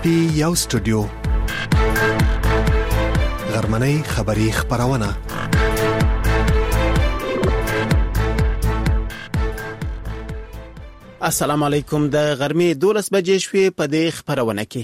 پی یو سټوډیو غرمنۍ خبری خبرونه السلام علیکم د غرمې 12 بجې شوې په دې خبرونه کې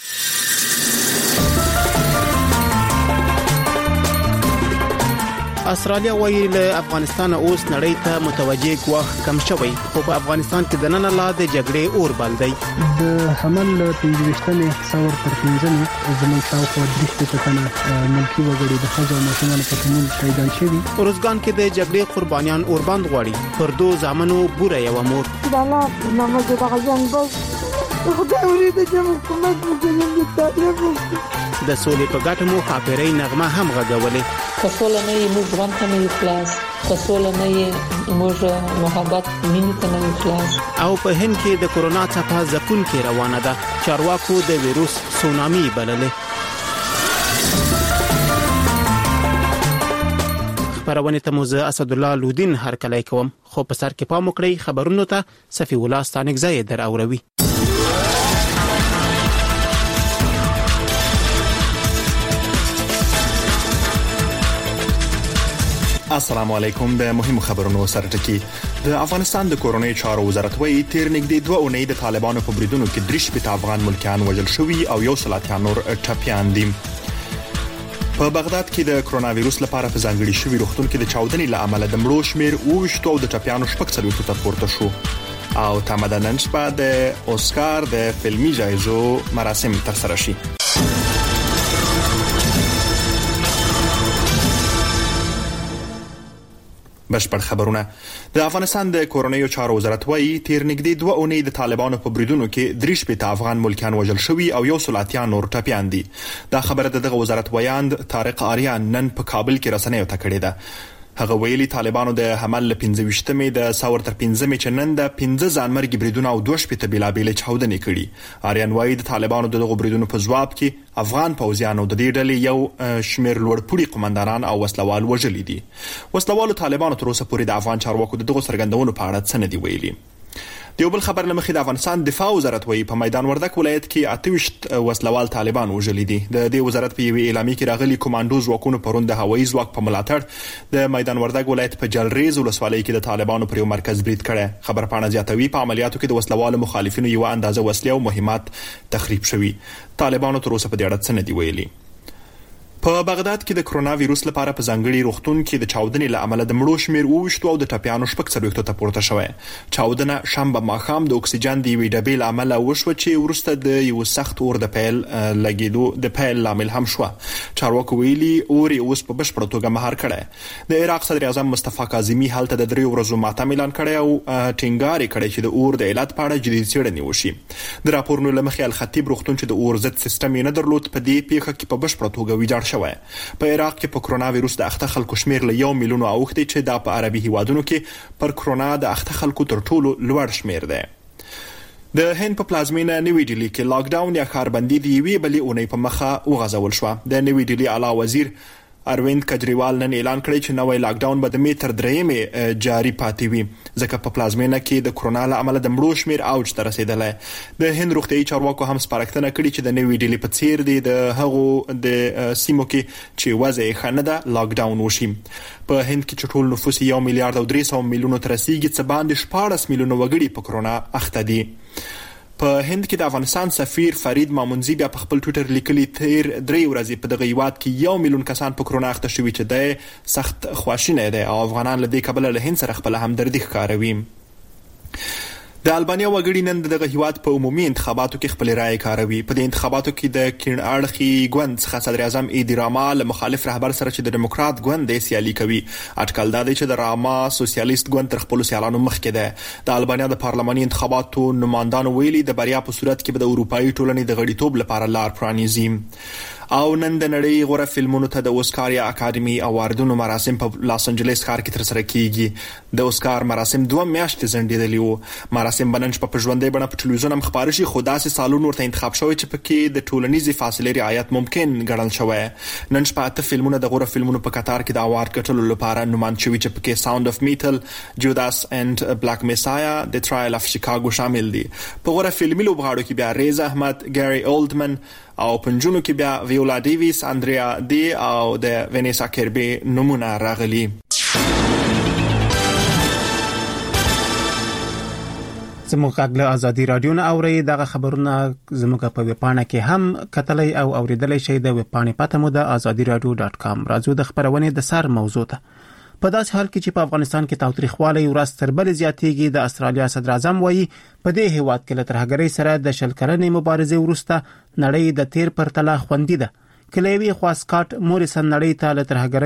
استرالیا وایي له افغانستان اوس نړۍ ته متوجه ګواښ کم شوی خو په افغانستان کې د نن لا د جګړې اور بل دی د حمل 15مې څور تر 15مې زموږ شاوخوا 3 تنه ملکی وګړي د خځو ماشومان په شمول شهیدان شوي روزګان کې د جګړې قربانيان اور بند غواړي پر دو ځامنو بوره یو مور دانا نماز د غزان بس خدای ورته چې حکومت موږ تعریف د سولې په ګټه مو خاطرې نغمه هم غږولې کسوله نه یې موږ ځوان ته نه خلاص کسوله نه یې موږ محبت مینې ته نه خلاص او په هند کې د کورونا څخه ځپون کې روانه ده چارواکو د وایروس سونامي بللې خبرونه ته موزه اسد الله لودین هر کله کوم خو په سر کې پام وکړئ خبرونو ته صفی الله ستانګزی در اوروي السلام علیکم د مهمو خبرونو سره ټکی د افغانستان د کورونای چارو وزارت وایي تیر نږدې 2 اونۍ د طالبانو په بریدونو کې 3 افغان ملکیان وژل شوي او یو سلاتیان نور ټپیان دي په بغداد کې د کرونا وایروس لپاره په ځانګړي شوی روغتون کې د چاودنې لامل د مړو شمیر او د ټپیانو شپږ څلوېښت ته پورته شو او تمدنن شپه د اوسکار د فلمي جایزو مراسم ترسره شي بشپړ خبرونه د افغانستان د کورونای چارو وزارت وایي تیر نږدې 2 اونۍ د طالبانو په بریدونو کې 3 افغان ملکیان وژل شوي او یو سلاتیان نور ټپیان دي دا خبره دغه وزارت ویاند طارق آریان نن په کابل کې رسنیو ته کړې ده هغه ویلي طالبانو د حمل 15مې د څور تر 15مې چنن د 15 ځانمرګي بریدونه او 2 بلابل چاودنې کړي آریان وایي د طالبانو دغه بریدونو په جواب کې افغان پوځیانو د دې ډلې یو شمیر لوړپوړي قومندانان او وسلوال وژلي دي وسلوالو طالبانو تر اوسه پورې د افغان چارواکو دغه سرګندونو په اړه څه نه دی ویلي دیو بل خبر لمخې د افغانستان دفاع وزارت وایي په میدان وردک ولایت کې 28 وسلوال طالبان وژلي دي د دې وزارت په یوه اعلامیه کې راغلي کمانډو ځواکونو پروند د هوایي ځواک په ملاتړ د میدان وردک ولایت په جلریز ولسوالۍ کې د طالبانو پر یو مرکز برید کړي خبر پاڼه زیاتوي په عملیاتو کې د وسلوالو مخالفینو یو اندازه وسلې او مهمات تخریب شوي طالبانو تر اوسه په دې اړه څه نه دی ویلي په بغداد کې د کرونا وایروس لپاره په ځانګړي روغتون کې د چاودنې لامل د مړو شمیر او او د ټپیانو شپږ څلوېښت ته پورته شوی چاودنه شنبه ماښام د اکسیجن دی وی ډبې لامل وشو چې ورسته د یو سخت اور د پیل لګیدو د پیل لامل هم شو چارواکو ویلي اور اوس په بشپړ توګه مهار کړي د عراق صدر اعظم مصطفی کاظمی حالت د 3 ورځو ماتم اعلان کړي او ټینګار کړي چې د اور د علت په اړه جدي څېړنې وشي د راپورونو لمخې الخطیب روغتون چې د اور ضد سیستم یې نه درلود په دې پیښه کې په بشپړ توګه ویجاړ شوی په عراق کې په کرونا وایروس د اخته خلکو شمیر له 1 میلیون اوښتي چې د عربي هیوادونو کې پر کرونا د اخته خلکو تر ټولو لوړ شمیر دی د هند په پلازمینه نیوی ډیلی کې لاک ډاون یا کاربندي دی وی بلې اونۍ په مخه وغځول شو د نیوی ډیلی اعلی وزیر ارویند کجریوال نن اعلان کړی چې نوې لاک ډاون به د میټر درېمې جاری پاتې وي ځکه په پلازمینه کې د کرونا لامل د مړو شمیر اوج ته رسیدلی د هند روغتیايي چارواکو هم سپارښتنه کړې چې د نیوی ډیلی په څیر دی د هغو د سیمو کې چې وضع یې ښه نه ده لاک ډاون وشي په هند کې چې ټول نفوس 1 میلیارډ او 300 میلیونو ته رسیږي څه باندې 14 میلیونه وګړي په کرونا اخته دي په هند کې د افغانستان سفیر فرید مامونزی بیا په خپل ټوئیټر لیکلي تیر 3 ورځې په دغه هیواد کې 1 میلیون کسان په کرونا اخته شوي چې د سخت خواشینه دي او افغانان له دې کبله له هند سره خپل همدردي ښکاروي د البانیا وګړي نن دغه هیواد په عمومي انتخاباتو کې خپل رائے کاروي په دې انتخاباتو کې د کین اړخي ګوند څخه صدر اعظم ایدی راما له مخالف رهبر سره چې د دیموکرات ګوند د سیالي کوي اټکل دا دی چې د راما سوسیالیست ګوند تر خپل سیالانو مخکې ده د البانیا د پارلماني انتخاباتو نمائندانو ویلي د بریا په صورت کې به د اروپאי ټولنې د غړیتوب لپاره لار پرانیزي او نن د نړۍ غوره فلمونو ته د اوسکار یا اکاډمي اواردونو مراسم په لاس انجلس ښار کې ترسره کیږي. د اوسکار مراسم 2 میاشتې ځنډېدلي وو. مراسم بنن په ژوندۍ بڼه په ټلویزیون هم خبري شي، خو داسې سالون ورته انتخاب شوی چې پکې د ټولنیزې فاصلې رعایت ممکن ګڼل شوی. نن شپه 8 فلمونه د غوره فلمونو په قطار کې د اوارد ګټلو لپاره نومان شوي چې پکې ساوند اف میټل، جوداس اند بلاک میسایا، د ټرایل اف شیکاګو شامل دي. په غوره فلمي لوبغاړو کې بیا ریز احمد، ګری اولډمن او پنځونو کې بیا ویولا ډیویس، اندریا دی او د وینیسا کربي نمونه راغلي. زموږ غږ له ازادي رادیو نه اوري. دغه خبرونه زموږ په ویبپاڼه کې هم کتلای او اوریدلای شئ. د ویبپاڼې پته مو د azadiradio.com. راځو د خبرونې د سر موضوع ته. په داسې حال کې چې په افغانستان کې تاوتریخوالی ورځ تر بلې زیاتېږي، د استرالیا صدر اعظم وایي په دې هیواد کې له ترهګرۍ سره د 10 کلنې مبارزې وروسته نړۍ د تیر پر تله خوندي ده. کلیوي خوا سکاټ موریسن نړۍ له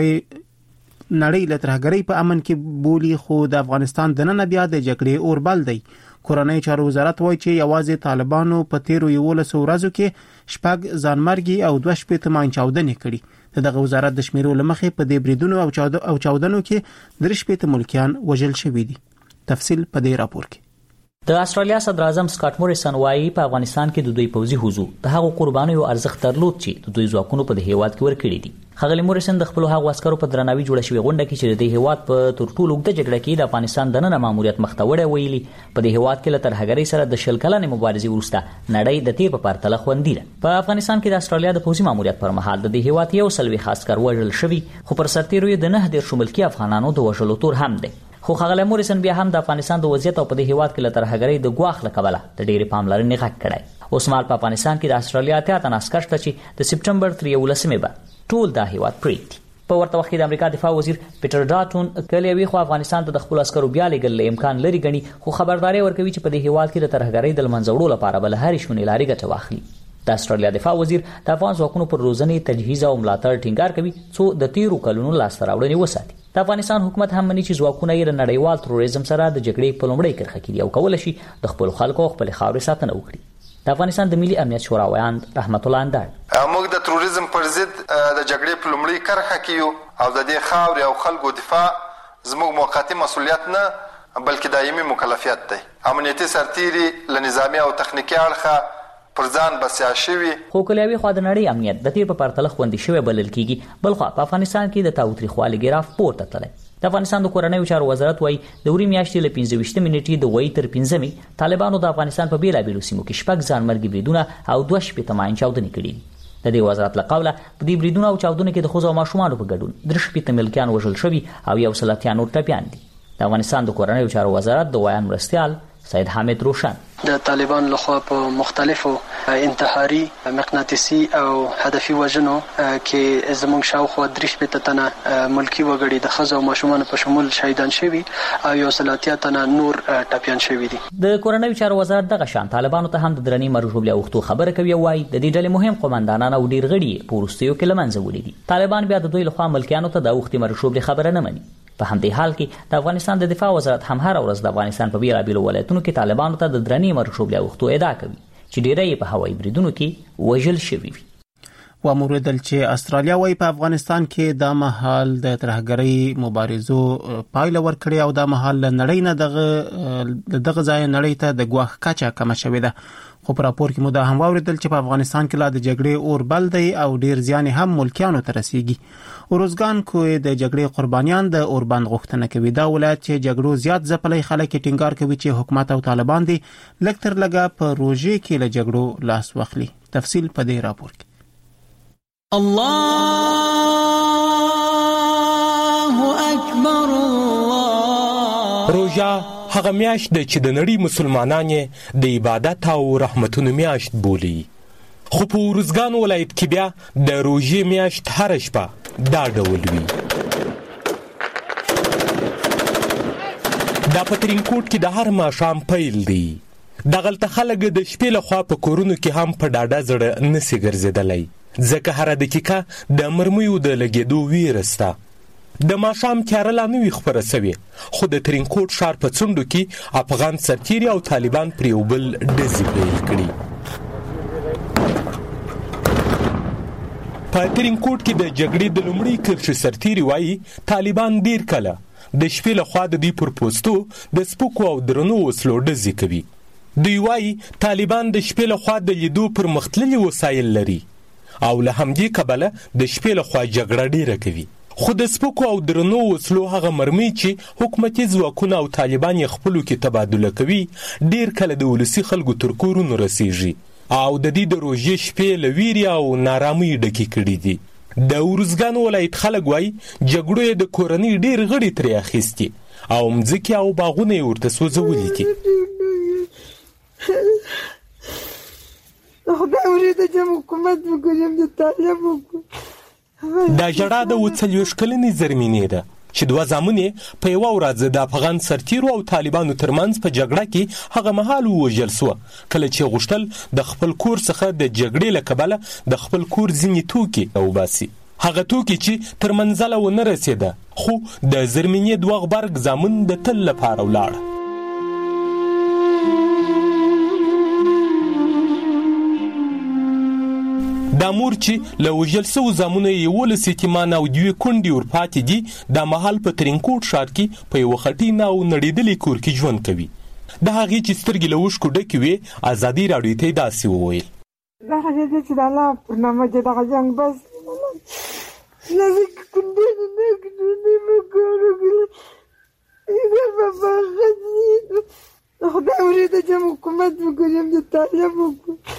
ترهګرۍ په امن کې بولی، خو د افغانستان دننه بیا د جګړې اوربل دی. کورنۍ چارو وزارت وایي چې یوازې طالبانو په تیرو 11 ورځو کې 6 ځانمرګي او 2 شپېته چاودنې کړي. دغه وزارت د شمیرو لمخې په دې بریدونو او چاودنو کې 3 شپېته ملکیان وژل شوي دي. تفصیل په دې راپور کې. د استرالیا صدر اعظم سکاټ موریسن وایي په افغانستان کې د دوی پوځي حضور د هغو قربانیو ارزښت درلود چې د دوی ځواکونو په هیواد کې ورکړي دي. ښاغلي موریسن د خپل هغو عسکرو په درناوي جوړه شوې غونډه کې چې د هیواد په تر ټولو اوږده جګړه کې د افغانستان دننه ماموریت مخته وړی ویلي په دې هیواد کې له ترهګرۍ سره د 10 کلنې مبارزې وروسته نړۍ د تیر په پرتله خوندي ده. په افغانستان کې د استرالیا د پوځي ماموریت پر مهال د دې هیواد یو سلوي عسکر وژل شوي، خو پر سرتیرو د 9 ملکي افغانانو د وژلو تور هم دی. خو ښاغلی موریسن بیا هم د افغانستان د وضعیت او په دې هیواد کې له ترهګرۍ د ګواښ له کبله د ډېرې پاملرنې غږ کړی. اوس مهال په افغانستان کې د استرالیا 8 تن عسکر شته چې د سپټمبر 13 به ټول دا هیواد پرېږدي. په ورته وخت کې د امریکا دفاع وزیر پیټر ډاټون کلیوي خو افغانستان ته د خپل عسکرو بیا لېږل امکان لري ګڼي، خو خبرداري ورکوي چې په دې هیواد کې د ترهګرۍ د منځه وړلو لپاره بل هرې شونې لارې ګټه واخلي. د استرالیا دفاع وزیر د افغان ځواکونو پر روزنې، تجهیز او ملاتړ ټینګار کوي څو د تیرو کلونو لاسته راوړنې وساتي. د افغانستان حکومت هم مني چې ځواکونه یې د نړیوال تروریزم سره د جګړې په لومړۍ کرښه کې دي او کولی شي د خپل خلکو او خپل خاورې ساتنه وکړي. د افغانستان د ملي امنیت شورا ویاند رحمت الله اندړ: موږ د تروریزم پر ضد د جګړې په لومړۍ کرښه کې یو او د دې خاورې او خلکو دفاع زموږ موقتي مسؤلیت نه بلکې دایمي مکلفیت دی. امنیتي سرتیري له نظامی او تخنیکي اړخه پر ځان بسیا شوي. خو کلیوي خوا د نړۍ امنیت د تیر په پرتله خوندي شوی بلل کیږي. بلخوا په افغانستان کې د تاوتریخوالي ګراف پورته تللی. د افغانستان د کورنیو چارو وزارت وایي د وری میاشتې له 15 نیټې د وایي تر 15 طالبانو د افغانستان په بیلابیلو سیمو کې 6 ځانمرګي بریدونه او 2 شپېته چاودنې کړي. د دې وزارت له قوله په دې بریدونو او چاودنو کې د ښځو او ماشومانو په ګډون 3 شپېته ملکیان وژل شوي او 100 نور ټپیان دي. د افغانستان د کورنیو چارو وزارت د ویان مرستیال سید حامد روشن: د طالبان لخوا په مختلفو انتحاري، مقناطیسي او هدفي وژنو کې زموږ شاوخوا 3 شپېته تنه ملکي وګړي د ښځو او ماشومانو په شمول شهیدان شوي او 100 تنه نور ټپیان شوي دي. د کورنیو چارو وزارت دغه شان طالبانو ته هم د درنې مرجوب له وختو خبره کوي او وايي د دې ډلې مهم قومندانان او ډیر غړي په وروستیو کې له منځه وړي دي. طالبان بیا د دوی لخوا ملکیانو ته د وختي مرجوب خبره نه مني. په همدې حال کې د افغانستان د دفاع وزارت هم هر ورځ د افغانستان په بیلابیلو ولایتونو کې طالبانو ته د درنې مرجوب له وختو ادعا کوي چې ډیری په هوایي بریدونو کې وژل شوي وي. وموردل چې استرالیا وايي په افغانستان کې د مهال د ترهګرۍ مبارزو پایله ورکړي او د مهال نړۍ نه دغه ځای نړۍ ته د ګواښ کچه کم شوې ده. خو په راپور کې مو دا هم واوریدل چې په افغانستان کې لا د جګړې اور بل دی او ډیر ځان هم ملکیانو ته رسیږي. اوروزګان کوی د جګړې قربانیان د اوربند غوښتنه کوي. دا ولایت چې جګړو زیات ځپلې خلک ټینګار کوي چې حکومت او طالبان دي لږ تر لږه په روژې کې له جګړو لاس واخلي. تفصیل په دې راپور کې. الله اکبر. روژه هغه میاشت ده چې د نړۍ مسلمانان د عبادت او رحمتونو میاشت بولي. خو په اوروزګان ولایت کې بیا د روژې میاشت هر شپه دا ډول وي. دا په ترینکوټ کې د هر ماښام پیل دی. دغلته خلک د شپې لخوا په کورونو کې هم په ډاډه زړه نسي ګرځېدلی، ځکه هره دقیقه د مرمیو د لګېدو ویره سته. د ماښام تیاره لا نه وي خپره سوې، خو د ترینکوټ ښار په څنډو کې افغان سرتیري او طالبان پر یو بل ډزې پیل کړي. په ترینکوټ کې د جګړې د لومړي کرښې سرتیري وایي طالبان ډیر کله د شپې له خوا د دوی پر پوستو د سپکو او درنو وسلو ډزې کوي. دوی وایي طالبان د شپې له خوا د لیدو پرمختللي وسایل لري او له همدې کبله د شپې له خوا جګړه ډیره کوي. خو د سپکو او درنو وسلو هغه مرمۍ چې حکومتي ځواکونه او طالبان یې خپلو کې تبادله کوي ډیر کله د ولسي خلکو تر کورونو رسیږي او د دې د روژې شپې له ویرې او نارامۍ ډکې کړي دي. د ارزګان ولایت خلک وایي جګړو یې د کورنۍ ډیر غړي ترې اخیستي او مځکې او باغونه یې ورته سوځولي دي. خدای ورته چې حکومت وکړم د طالب وکړم. دا ژړا د 40 کلنې زرمینې ده چې دوه زامن یې په یوه ورځ د افغان سرتیرو او طالبانو ترمنځ په جګړه کې هغه مهال ووژل سوه کله چې غوښتل د خپل کور څخه د جګړې له کبله د خپل کور ځینې توکي وباسي. هغه توکي چې تر منزله ونه رسېده خو د زرمینې دوه غبرګ زامن د تل لپاره ولاړه. دا مور چې له وژل سوو زامنو یې 11 یتیمان او 2 کونډې ورپاتې دي دا مهال په ترینکوټ ښار کې په یوه خټین او نړېدلي کور کې ژوند کوي. د هغې چې سترګې له اوښکو ډکې وې ازادي راډیو ته یې داسې وویل. دغه دی چې د الله پر نامه چې دغه جنګ بس لږ کونډې نه کړي بابا خدای ورته چې حکومت وکړم د طالب وکړم.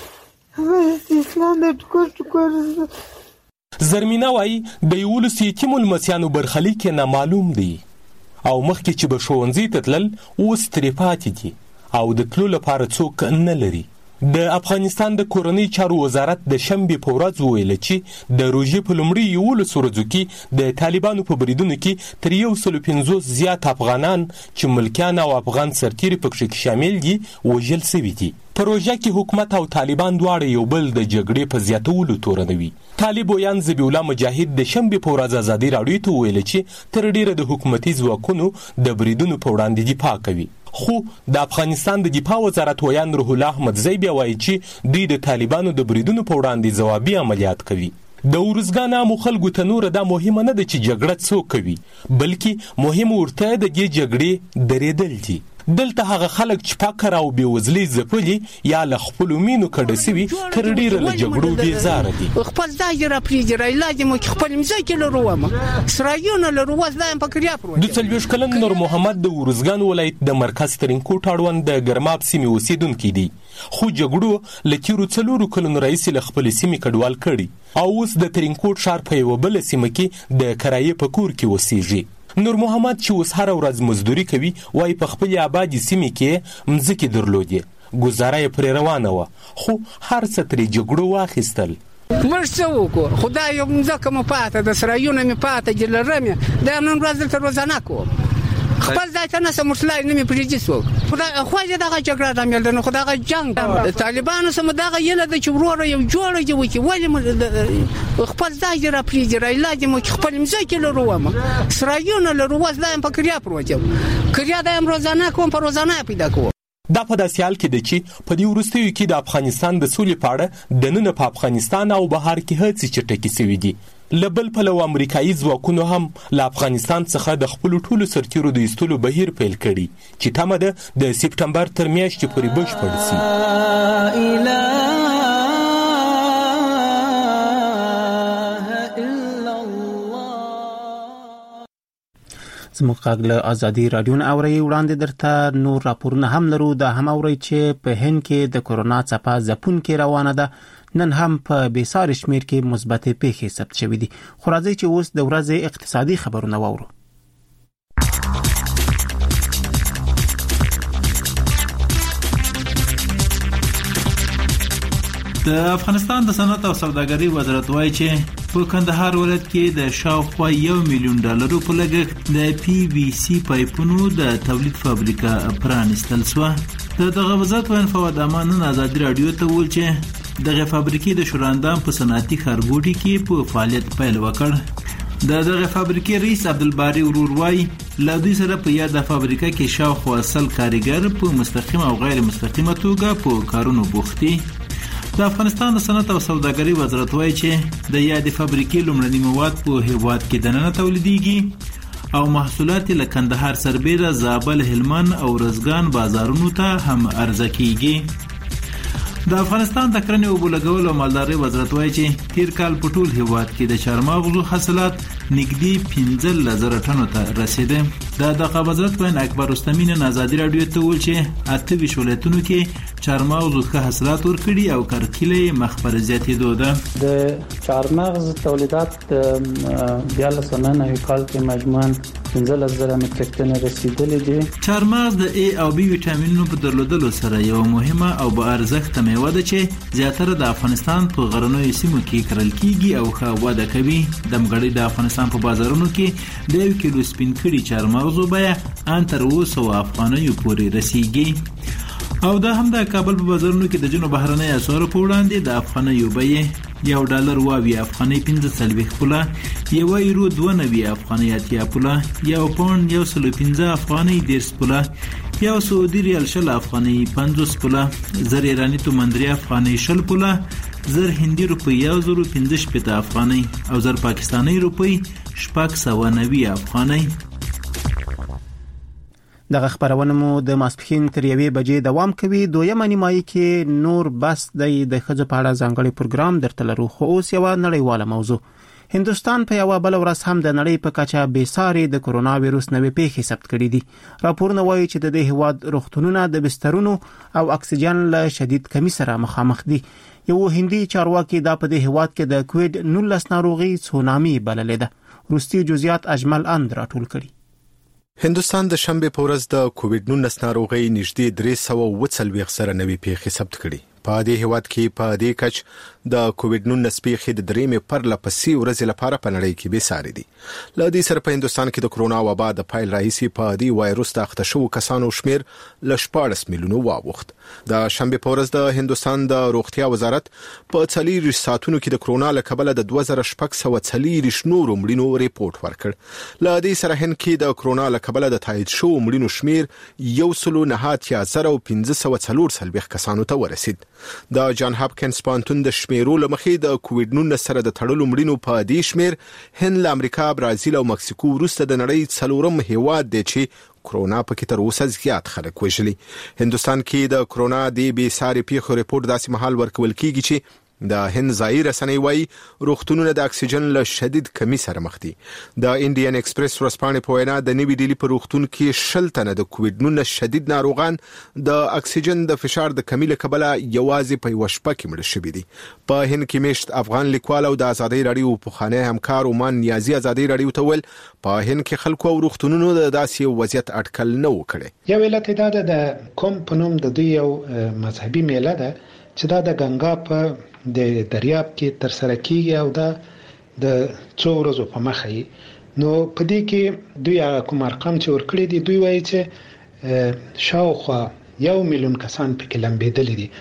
زرمینا وایي د 11 یتیمو لمسیانو برخلیک یې نامعلوم دی او مخکې چې به ښوونځي ته تلل اوس ترې پاتې دي او د تلو لپاره څوک نه لري. د افغانستان د کورنۍ چارو وزارت د شنبې په ورځ وویل چې د روژې په لومړي 11 ورځو کې د طالبانو په بریدونو کې تر 150 زیات افغانان چې ملکیان او افغان سرتیري پکې شامل دي وژل شوي دي. په روژه کې حکومت او طالبان دواړه یو بل د جګړې په زیاتولو تورنوي. طالب ویان ذبیح الله مجاهد د شنبې په ورځ ازادي راډیو ته وویل چې تر ډیره د حکومتي ځواکونو د بریدونو په وړاندې دفاع کوي. خو د افغانستان د دفاع وزارت ویان روح الله احمدزی بیا وایي چې دوی د طالبانو د بریدونو په وړاندې ځوابي عملیات کوي. د ارزګان عامو خلکو ته نوره دا مهمه نه ده چې جګړه څوک کوي بلکې مهم ورته د دې جګړې درېدل دي. دلته هغه خلک چې فقر او بېوزلۍ ځپلي یا له خپلو مینو کډه سوي تر ډېره له جګړو بېزاره دي. خپل ځای یې راپرېږدي رایلا دې مو چې خپل مځکې لرو ومه سرایونه لرو اوس دا یم په کریا پروت. 42 کلن نور محمد د ارزګان ولایت د مرکز ترینکوټ اړوند د ګرماب سیمې اوسېدونکی دی خو جګړو له تېرو 4 کلونو راهیسې له خپلې سیمې کډوال کړي او اوس د ترینکوټ ښار په یوه بله سیمه کې د کرایې په کور کې اوسېږي. نور محمد چې اوس هره ورځ مزدوري کوي وایي په خپلې آبادې سیمې کې مځکې درلودې ګزاره یې پرې روانه وه خو هر څه ترې جګړو واخیستل. موږ څه وکړو خدای یو مځکه مو پاته د سرایونه مې پاته دي لرم یې دا نن ورځ دلته روزانه کوم خپل ځای ته نسم ورتلای نه مې پرېږدي څوک خدای خو دې دغه جګړه رامېل ده نو خو دغه جنګ د طالبانو سره دغه یله ده چې وروره یو جوړه دي وکړي ولې خپل ځای دې راپرېږدي رایلا دې مو چې خپل مځکې لرو ومه سرایونه لرو اوس دا یم په کریا پروت یم کریا دا یم روزانه کوم په روزانه پیدا کوم. دا په داسې حال کې ده چې په دې وروستیو کې د افغانستان د سولې په اړه دننه په افغانستان او بهر کې هڅې چټکې سوي دي. له بل پلوه امریکایي ځواکونو هم له افغانستان څخه د خپلو ټولو سرتیرو د ایستلو بهیر پیل کړي چې تمه ده د سپټمبر تر میاشتې پورې بشپړ شي. زموږ غږ له ازادي راډیو نه اورئ. وړاندې درته نور راپورونه هم لرو. دا هم اورئ چې په هند کې د کورونا څپه ځپونکې روانه ده. نن هم په بېساري شمېر کې مثبتې پیښې ثبت شوې دي. خو راځئ چې اوس د ورځې اقتصادي خبرونه واورو. د افغانستان د صنعت او سوداګرۍ وزارت وایي چې په کندهار ولایت کې د شاوخوا $1 میلیون په لګښت د PVC پایپونو د تولید فابریکه پرانیستل شوه. دغه وزارت وایي فواد امان ازادي راډیو ته وویل چې دغه فابریکې د شوراندام په صنعتي ښارګوټي کې په فعالیت پیل وکړ. دغه فابریکې رئیس عبدالباري ورور وایي له دوی سره په یاده فابریکه کې شاوخوا 100 کارګر په مستقیم او غیر مستقیمه توګه په کارونو بوخت دي. د افغانستان د صنعت او سوداګرۍ وزارت وایي چې د یادې فابریکې لومړني مواد په هیواد کې دننه تولیدېږي او محصولات له کندهار سربېره زابل، هلمند او ارزګان بازارونو ته هم عرضه کیږي. د افغانستان د کرنې او اوبو لګولو او مالدارۍ وزارت وایي چې تیر کال په ټول هیواد کې د چارمغزو حاصلات نږدې 15,000 ټنو ته رسیده. د دغه وزارت په اکبر رستمی نن ازادي رادیو ته ویل چې 28 ولایتونو کې چارمغزو ښه حاصلات ورکړي او کرکیله مخ پر زیاتېدو ده. د چارمغز تولیدات د 2009 کال کې مجموعاً 15,000 متریک ټن رسیدلي دي. چارمغز د A او B ویټامینونو په درلودلو سره یو مهمه او با ارزښت میوه ده چې زیاتره د افغانستان په غرنیو سیمو کې کرل کیږي او ښه وده کوي. دمګړی د افغانستان په بازارونو کې د 1 کیلو سپین کړي چارمغزو بیه ان تر 200 افغانیو پورې رسیږي. او دا هم د کابل په بازارونو کې د جنوب بهرنۍ اسعارو په وړاندې د افغانیو بیه $1 واوی افغاني 15 پوله، €1 92 افغاني 80 پوله، £1 115 افغاني 10 پوله، یو سعودي ریال 20 افغاني 50 پوله، زر ایرانی تومان 3 افغاني 20 پوله، زر هندي روپی 1015 افغاني او زر پاکستاني روپی 690 افغاني. دغه خبرونه مو د ماسپخین تر 1 بجې دوام کوي. دویمه نیمایي کې نور بس د ښځو په اړه ځانګړی پروګرام درته لرو. خو اوس یو نړیواله موضوع. هندوستان په یو بل ورځ هم د نړۍ په کچه بېساري د کرونا وایروس نوې پیښې ثبت کړې دي. راپورونه وایي چې د دې هیواد روغتونونه د بسترونو او اکسیجن له شدید کمی سره مخامخ دي. یو هندي چارواکي دا په دې هیواد کې د کووډ-19 ناروغي سونامي بللې ده. روسي جزئیات اجمل اند راټول کړي. هندوستان د شنبه په ورځ د کووډ-19 ناروغي نږدې 340 سره نوې پیښې ثبت کړي. په دې هیواد کې په دې کچ د کووډ-19 پیښې د درېمې پرلپسې ورځې لپاره په نړۍ کې بېساري دي. له دې سره په هندوستان کې د کرونا وبا د پایل راهیسې په دې وایروس د اخته شوو کسانو شمیر له 14 میلیونو واوښت. د شنبه په ورځ د هندوستان د روغتیا وزارت په 40 ساعتونو کې د کرونا له کبله د 2640 نورو مړینو ریپورت ورکړ. له دې سره هند کې د کرونا له کبله د تایید شوو مړینو شمیر 1,1540 کسانو ته ورسید. د جان هاپکینز پوهنتون د شمیرو لمخې د کووډ-19 سره د تړلو مړینو په دې شمیر هند، امریکا، برازیل او مکسیکو وروسته د نړۍ 4م هیواد دی چې کرونا پکې تر اوسه زیات خلک وژلي. هندوستان کې د کرونا د بېساري پیښو ریپورت داسې مهال ورکول کیږي چې د هند ځایي رسنۍ وايي روغتونونه د اکسیجن له شدید کمی سره مخ دي. د انډین ایکسپریس ورځپاڼې په وینا د نوي ډیلی په روغتون کې 60 تنه د کووډ-19 شدید ناروغان د اکسیجن د فشار د کمی له کبله یوازې په یو شپه کې مړه شوي دي. په هند کې میشت افغان لیکوال او د آزادۍ رادیو پخوانی همکار عمان نیازي آزادۍ رادیو ته ویل په هند کې خلکو او روغتونونو د داسې وضعیت اټکل نه وکړي. یو علت دا د کوم په نوم د دوی یو مذهبي میله ده چې دا د ګنگا په د دریاب کې تر سره کیږي او دا د څو ورځو په مخه نو په دې کې دوی کوم ارقام چې ورکړي دي دوی وایي چې شاوخوا 1 میلیون کسان پکې لمبېدلي دي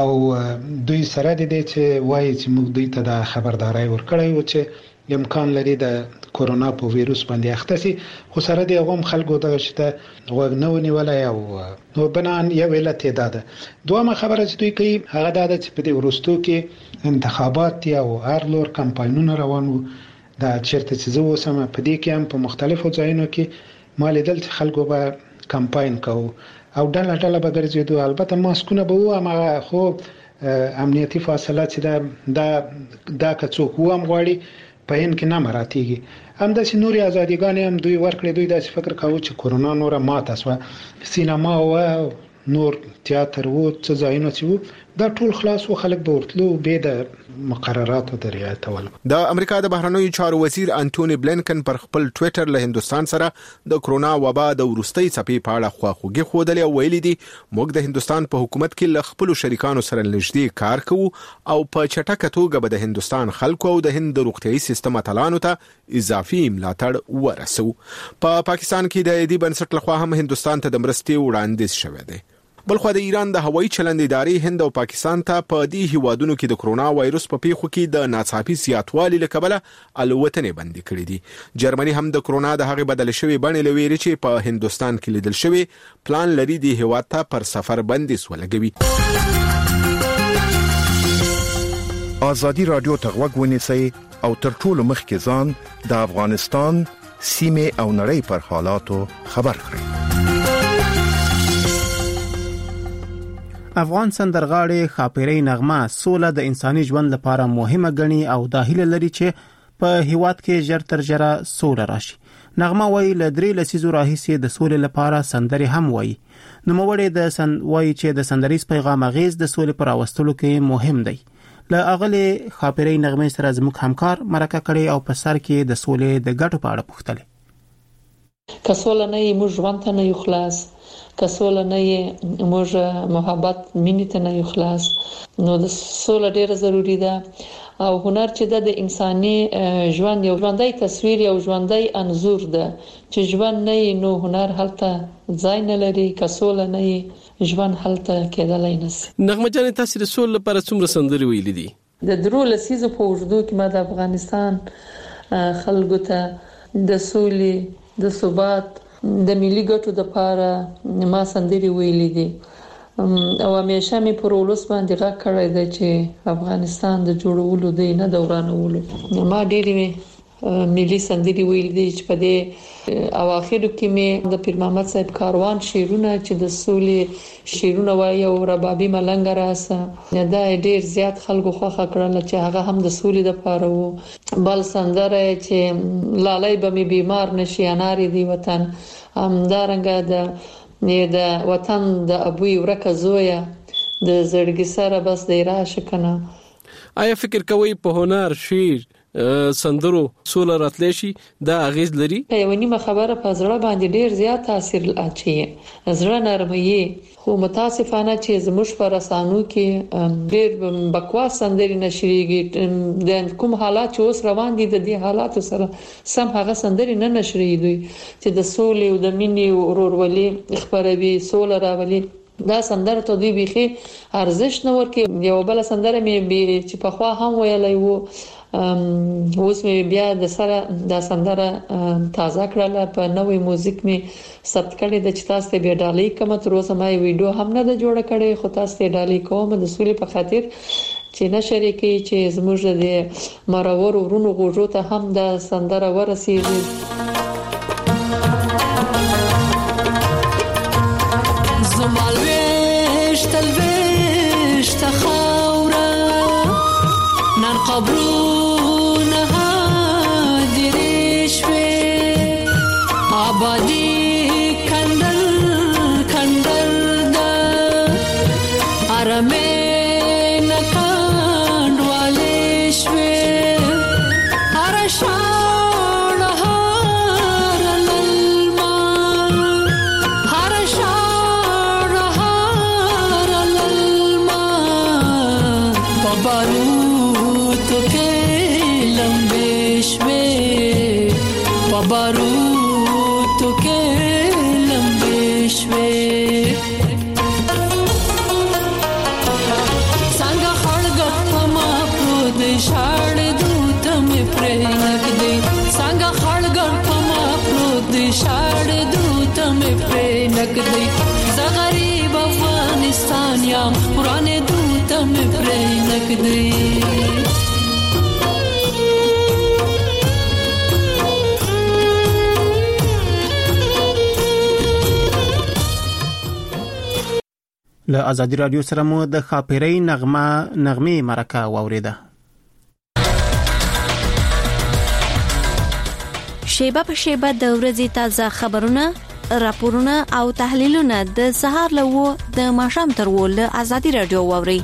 او دوی سره د دې چې وایي چې موږ دوی ته د خبرداري ورکړی و چې امکان لري د کورونا په وایروس باندې اخته سي، خو سره د غوم خلکو دغه شته غوږ نه ونیولای او نو بنان یو علت ده. دومره خبره چې دوی کوي هغه ده چې په دې ورستو کې انتخابات او هرلور کمپاینونه روان وو. دا چیرته چې زه وسم په دې کې هم په مختلفو ځایونو کې مال دل چې خلکو به کمپاین کوي او ډله ډله به ګرځېدو. البته ماسکونه به و هغه خو امنیتي فاصله چې دا که څوک و هم غواړي په هند کې نه مراتیږي. همداسې نورې ازادیګانې هم دوی ورکړې. دوی داسې فکر کاوه چې کرونا نوره ماته شوه. سینما و نور تیاتر و څه ځایونه چې و دا ټول خلاص و، خلک به ورتلو بې د مقرراتو د رعایتولو. د امریکا د بهرنیو چارو وزیر انټونی بلینکن پر خپل ټوئیټر له هندوستان سره د کرونا وبا د وروستۍ څپې په اړه خواخوږي ښودلې او ویلي دي موږ د هندوستان په حکومت کې له خپلو شریکانو سره نږدې کار کوو او په چټکه توګه به د هندوستان خلکو او د هند د روغتیايي سیستم اتلانو ته اضافي ملاتړ ورسو. په پاکستان کې د ایدي بنسټ لخوا هم هندوستان ته د مرستې وړاندیز شوی دی. بلخو د ایران د هوایي چلند ادارې هند او پاکستان ته په دې هیوادونو کې د کرونا وایروس په پیښو کې د ناڅاپي زیاتوالي له کبله الوتنې بندي کړې دي. جرمني هم د کرونا د هغې بدل شوی بڼې لويري چې په هندوستان کې لیدل شوی پلان لري د هیواد ته پر سفر بندیز ولګوي. ازادي رادیو ته غوږ ونیسئ او تر ټولو مخکې ځان د افغانستان سیمه او نړۍ پر حالاتو خبر کړئ. افغان سندرغاړي خاپیري نغمه سوله د انساني ژوند لپاره مهمه ګڼي او د هیله لري چې په هیواد کې ژر تر ژره سوله راشي. نغمه وایي ل 3 لسیزو راهیسې د سولې لپاره سندرې هم وایي. نو موړې د وایي چې د سندریز پیغام اغیز د سولې پر اوستلو کې مهم دی. له اغلی خاپیري نغمه سره زموږ همکار مرکه کړي او په سر کې د سولې د ګټو په اړه پوښتنه. که سوله نه وي موږ ژوند ته نه یو خلاص، که سوله نه وي موږ محبت مینې ته نه یو خلاص. نو د سوله ډیره ضروری ده او هنر چې د انساني ژوند یو ژوندۍ تصویر یو ژوندۍ انځور ده چې ژوند نه نو هنر هلته ځای نه لري. که سوله نه ژوند هلته کېدلای نه شي. نغمه جان تاسو د سولې لپاره څومره سندرې ویلې دي؟ د 3 لسیزو په وجودو کې ما د افغانستان خلکو ته د سولې د ثبات د ملي ګټو لپاره ما سندرې ویلې دي او همیشه می پر ولوس باندې راکړی دی چې افغانستان د جوړولو دی نه دورانولو. ما ډېری ملي سندرې ویلې دي چې په دې اواخرو کې می د پیر محمد صاحب کاروان شعرونه چې د سولې شعرونه وایي او ربابي ملنګ راسه دا ډېر زیات خلکو خوښه کړل چې هغه هم د سولې لپاره وو. بل سندره چې لالای به می بیمار نشي اناري دی وطن همدارنګه د وطن د ابوي ورکه زویا د زړګي سره بس دی راشه کنه. آیا فکر کوي په هنر شعر سندرو سوله راتلی شي دا اغیز لري؟ یو نیمه خبره په زړه باندې ډیر زیات تاثیر اچي. زړه نرمي خو متاسفانه چې زموږ پر رسانو کې ډیر بکواس سندري نشریږي. د کوم حالات چې اوس روان دي د دې حالات سره سم هغه سندري نه نشریږي چې د سولې او د مینې او ورورولۍ خبروي سوله راولي. دا سندره ته دی بيخي ارزش نه ورکي. یو بل سندره مې چې په خوا هم ویلای وو اوس مې بیا د سره دا سندره تازه کړل په نوې موزیک مې ثبت کړی د چې تاسو ته به ډالۍ کوم. تر اوسه مې ویډیو هم نه جوړ کړی خو تاسو ته ډالۍ کوم د سولې په خاطر چې نشری کې چې زموږ د مرور ورونو غوږو ته هم دا سندره ورسیږي. تلويش تخاورا نار قبرونه هادري شوي آبادي کندل کندل دا ارمه نکاندوالی شوي هرشان هارللما هرشان बारूद के लंबे शवे बारूद के लंबे शवे सांगा खड़गत पमा प्रोद शाड़ दूत में प्रेनक दे सांगा खड़गत पमा प्रोद शाड़ दूत में प्रेनक दे गरीब अफगानिस्तान या पुराने दूत में प्रेनक दे. له ازادي رادیو سره مو د خاپیري نغمه مرکه واوریده. شیبه په شیبه د ورځې تازه خبرونه راپورونه او تحلیلونه د سهار لوو د ماښام تر ول ازادي رادیو واوري.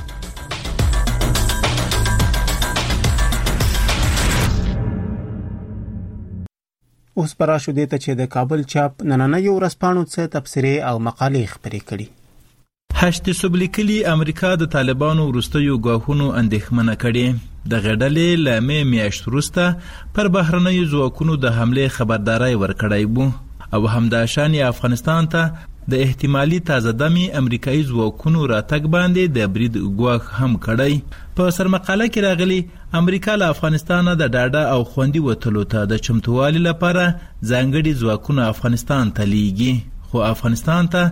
اوس پرا شو دي ته چې د کابل چاپ نننۍ ورځپاڼو څخه تبصرې او مقالې خبرې کړي. هشت سبلیکلی امریکا د طالبانو وروستیو ګواښونو اندېښمنه کړي. د غډلې لامې میاشت وروسته پر بهرنیو ځواکونو د حمله خبرداري ورکړای وو او همداشان افغانستان ته د احتمالي تازه دمي امریکایي ځواکونو راتګ باندې د برید ګواښ هم کړی. په سرمقاله کې راغلي امریکا له افغانستان د ډاډه او خوندي وټلو ته د چمتووالي لپاره ځانګړي ځواکونه افغانستان ته لیږي، خو افغانستان ته د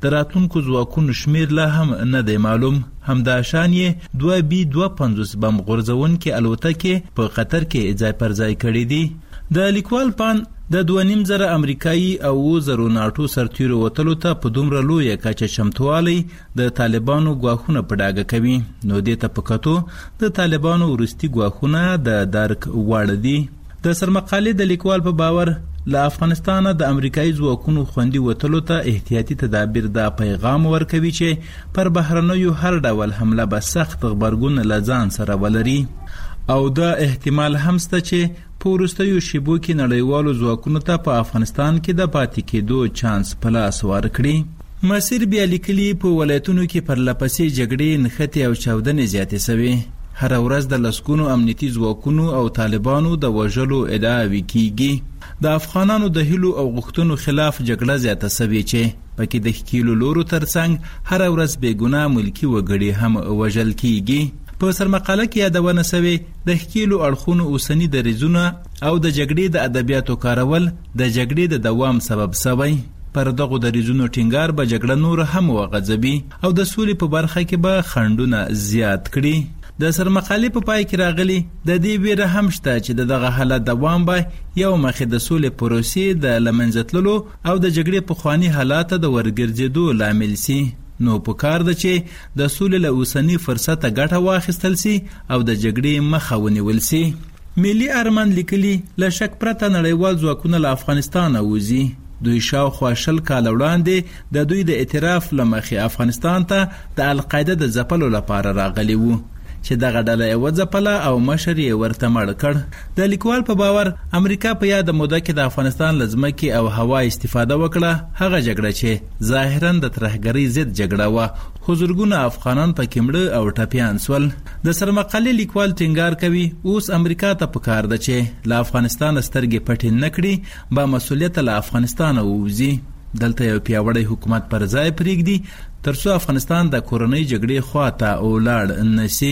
د راتلونکو ځواکونو شمیر لا هم نه دی معلوم. همداشان یې 2B-250 بم غورځونکې الوتکې په قطر کې ځای پر ځای کړي دي. د لیکوال پان د 2.5 امریکایي او 0 ناټو سرتیرو وتلو ته په دومره لویه کچه چمتووالی د طالبانو ګواښونه په ډاګه کوي. نو دې ته په کتو د طالبانو وروستي ګواښونه د درک وړ دي. د سرمقالې د لیکوال په باور له افغانستانه د امریکایي ځواکونو خوندي وتلو ته احتیاطي تدابیر دا پیغام ورکوي چې پر بهرنیو هر ډول حمله به سخت غبرګون له ځان سره ولري او دا احتمال هم شته چې په وروستیو شیبو کې نړیوالو ځواکونو ته په افغانستان کې د پاتې کېدو چانس په لاس ورکړي. مسیر بیا لیکلي په ولایتونو کې پرلپسې جګړې نښتې او چاودنې زیاتې شوې. هر ورځ د لسګونو امنیتي ځواکونو او طالبانو د وژلو ادعاوې کیږي. د افغانانو د هیلو او غوښتنو خلاف جګړه زیاته شوې چې پکې د ښکیلو لورو ترڅنګ هر ورځ بېګناه ملکي وګړي هم وژل کیږي. په سرمقاله کې یادونه شوې د ښکیلو اړخونو اوسني دریځونه او د جګړې د ادبیاتو کارول د جګړې د دوام سبب شوی. پر دغو دریځونو ټینګار به جګړه نور هم وغځوي او د سولې په برخه کې به خنډونه زیات کړي. د سرمقالې په پای کې راغلي د دې ویره هم شته چې دغه حالت دوام به یو مخې د سولې پروسې د له منځه تللو او د جګړې پخواني حالات د ورګرځېدو لامل سي. نو پکار ده چې د سولې له اوسني فرصته ګټه واخیستل سي او د جګړې مخه ونیول سي. ملي ارمان لیکلي له شک پرته نړیوال ځواکونه له افغانستانه وځي. دوی شاوخوا 20 کال وړاندې د دوی د اعتراف له مخې افغانستان ته د القاعده د ځپلو لپاره راغلي وو چې دغه ډله یې وځپله او مشر یې ورته مړ کړ. د لیکوال په باور امریکا په یاده موده کې د افغانستان له ځمکې او هوا استفاده وکړه، هغه جګړه چې ظاهراً د ترهګرۍ ضد جګړه وه، خو زرګونه افغانان پکې مړه او ټپیان سول. د سرمقالې لیکوال ټینګار کوي اوس امریکا ته پکار ده چې له افغانستان سترګې پټې نه کړي، با مسؤلیت له افغانستانه ووځي. دلته یو پیاوړی حکومت پر ځای پرېږدي ترڅو افغانستان د کورنۍ جګړې خواته ولاړ نشي.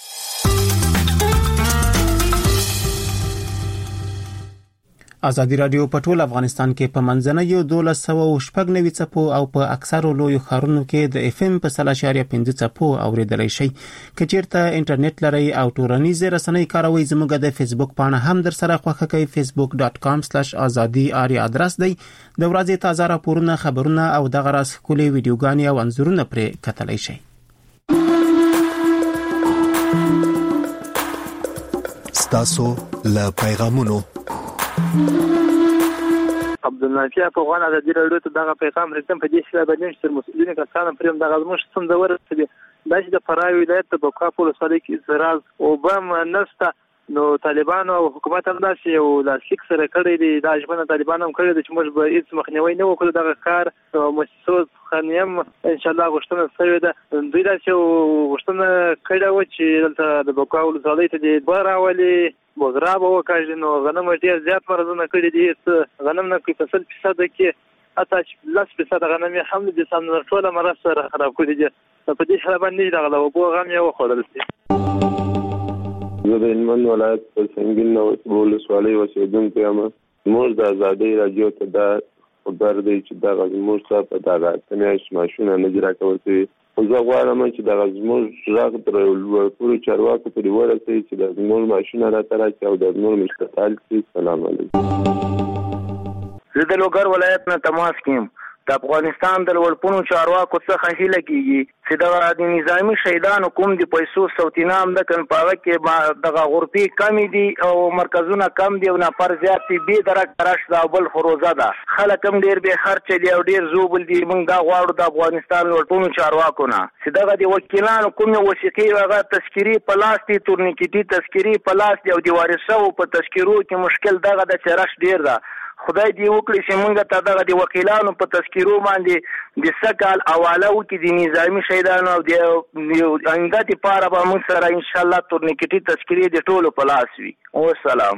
ازادي راډیو په ټول افغانستان کې په منځنیو 1290 څپو او په اکثرو لویو ښارونو کې د FM په 3.5 څپو اوریدلای شئ. که چیرته انټرنیټ لرئ او ټولنیزې رسنۍ کاروئ، زموږ د فیسبوک پاڼه هم در سره خوښه کړئ. facebook.com/azadi اری ادرس دی. د ورځې تازه راپورونه، خبرونه او دغه راز ښکلي ویډیوګانې او انځورونه پرې کتلای شئ. ستاسو له پیغامونو عبدالنافع افغان ازادي راډیو ته دغه پیغام رسم په دې شله باندې چې مسؤلین کسان پرېم دغه زموږ څنګه ورسېږي دا چې د فراه ولایت د بکوا په ولسوالۍ کې زراز او بم نسته، نو طالبان او حکومت هم داسې یو لاسلیک سره کړی دی. دا ژمنه طالبان هم کړې ده چې موږ به هېڅ مخنیوی نه وکړو دغه کار. مؤسسو څخه هم انشاءالله غوښتنه شوې ده. دوی داسې یو غوښتنه کړې وه چې دلته د بکوا ولسوالۍ ته دې دوه راولي بغرا به وکړي، نو غنم ډېر زیات مرزونه کړي دي. غنم نه کوي په 100% کې حتی 10% غنم یې هم د سم ټوله مرز سره خراب کړي دي. په دې حال باندې دغه د اوبو غم یې وخوړل شي. زه د هلمند ولایت په سنګین ولسوالۍ اوسېدونکی یم. موږ د ازادۍ راډیو ته دا خبر دی چې دغه زموږ ته په دغه اته میاشتې معاشونه نه دي راکول شوي. خو زه غواړم چې دغه زموږ غږ تر لوړپوړو چارواکو پورې ورسوي چې د زموږ معاشونه راته راکړي او د زموږ مشکل شي. سلام علیکم. زه د لوګر ولایت نه تماس کوم. د افغانستان د لوړپوړو چارواکو څخه هیله کیږي چې د نظامی شهیدانو کوم د پیسو سوتینام د کن پاوه کې دغه غرفي کمی دي او مرکزونه کم دي او نفر زیات دي. به درک ترش دا بل فروزه ده، خلک هم ډیر به خرچ دي او ډیر زوبل دي. موږ دا غواړو د افغانستان لوړپوړو چارواکو نه چې دغه د وکیلانو کوم وثیقې هغه تذکری پلاس دي، تورنیکټي تذکری پلاس دي او د وارثو په تذکرو کې مشکل دغه د چرش ډیر ده. خدای دې وکړي چې موږ ته دغه د وکیلانو په تذکرو باندې د سکال حواله وکړي د نظامی شهیدانو او د آینده لپاره به موږ سره ان شاء الله تورنیکټي تذکرې د ټولو په لاس وي. والسلام.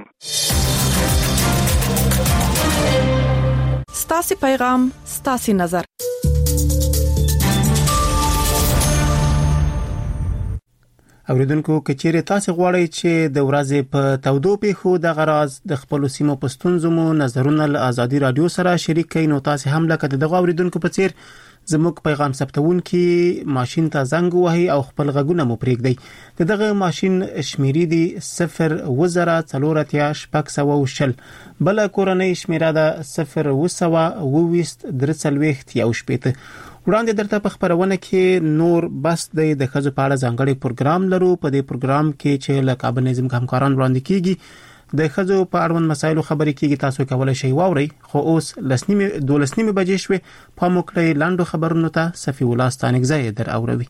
ستاسو پیغام، ستاسو نظر. اوریدونکو کچېره تاسو غواړئ چې د ورځې په تودو پیښو د غراز د خپل سیمو پښتون زمو نظرونه له ازادي رادیو سره شریک کړئ، نو تاسو هم لکه دغه اوریدونکو په څیر زموږ پیغام ثبتونکي ماشين ته زنګ وهي او خپل غږونه مو پرېږدي. دغه ماشين شمیرې دي 0 بل کورنۍ شمیره ده 0 وړاندې درته په خبرونه کې نور بس د خزو په اړه ځانګړي پروګرام لرو. په دې پروګرام کې چې له کابل نظم همکاران وړاندې کیږي د خزو په اړوند مسایلو خبرې کیږي. تاسو کولای شئ واورئ. خو اوس 12 بجې شوه. په موکړې لاندو خبرونو ته صفي الله ستانګزی در اوروي.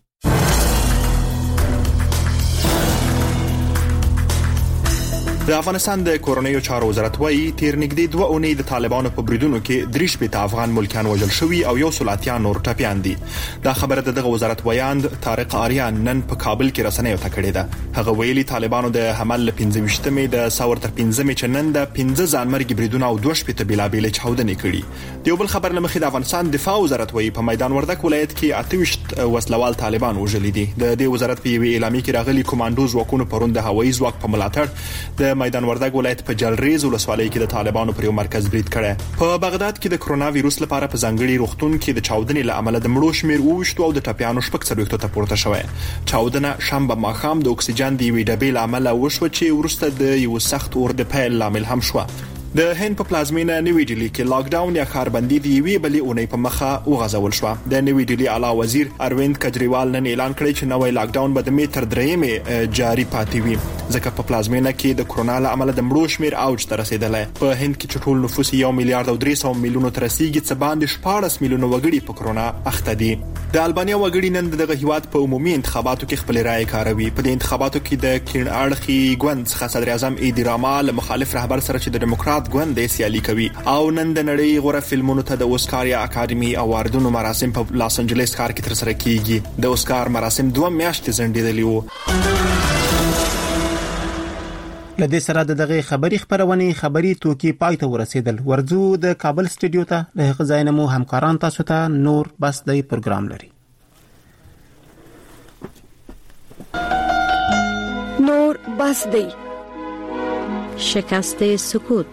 د افغانستان د کورنیو چارو وزارت وايي تیر نږدې 2 اونۍ د طالبانو په بریدونو کې 3 افغان ملکیان وژل شوي او 100 نور ټپيان دي. دا خبره دغه وزارت ویاند طارق آریان نن په کابل کې رسنیو ته کړې ده. هغه ویلي طالبانو د حمل 15مې د ساور تر 15مې چنن د 15 ځانمرګي بریدونه او 2 بلابل چاودنې کړي. د یو بل خبر لمخې د افغانستان دفاع وزارت وايي په میدان وردک ولایت کې 28 وسلوال طالبان وژل دي. د دې وزارت په یوه اعلامیه کې راغلي کوماندو ځواکونو پروند د هوایي ځواک په ملاتړ د میدان وردک ولایت په جلریز ولسوالۍ کې د طالبانو پر یو مرکز برید کړی. په بغداد کې د کرونا وایروس لپاره په ځانګړي روغتون کې د چاودنې له امله د مړو شمیر وښتو او د ټپيانو شپږ څلوېښتو ته پورته شوی. چاودنه شنبه ماښام د اکسیجن د وی ډبې له امله وشوه چې وروسته د یو سخت اور د پیل لامل هم شو. د هند په پلازمینه نیوی ډیلی کې لاک ډاون یا خاربندي دی وی بلې اونۍ په مخه وغځول شو. د نیوی ډیلی اعلی وزیر ارویند کجریوال نن اعلان کړی چې نوې لاک ډاون به د میټر درېمې جاری پاتې وي ځکه په پلازمینه کې د کرونا له امله د مړو شمیر اوج ته رسیدلی. په هند کې ټول نفوس 1 میلیارډ او 300 میلیونو ته رسیدي چې باندې 14 میلیونو وګړي په کرونا اخته دي. د البانیا وګړي نن دغه هیواد په عمومي انتخاباتو کې خپل رائے کاروي. په دې انتخاباتو کې د کین اړخي ګوند څخه صدر اعظم ایدی راما له مخالف رهبر سره چې د ډیموکرات ګوند د سیالي کوي. او نن د نړۍ غوره فلمونو ته د اوسکار یا اکاډمي اواردونو مراسم په لاس انجلس ښار کې ترسره کیږي. د اوسکار مراسم 2 میاشتې ځنډېدلي وو. لدې سره دغه خبري توکي پای ته ورسېدل. ورځو د کابل سټډیو ته له غزاینمو همکاران تاسو ته نور بس د پروګرام لري. نور بس دی شکست سکوت.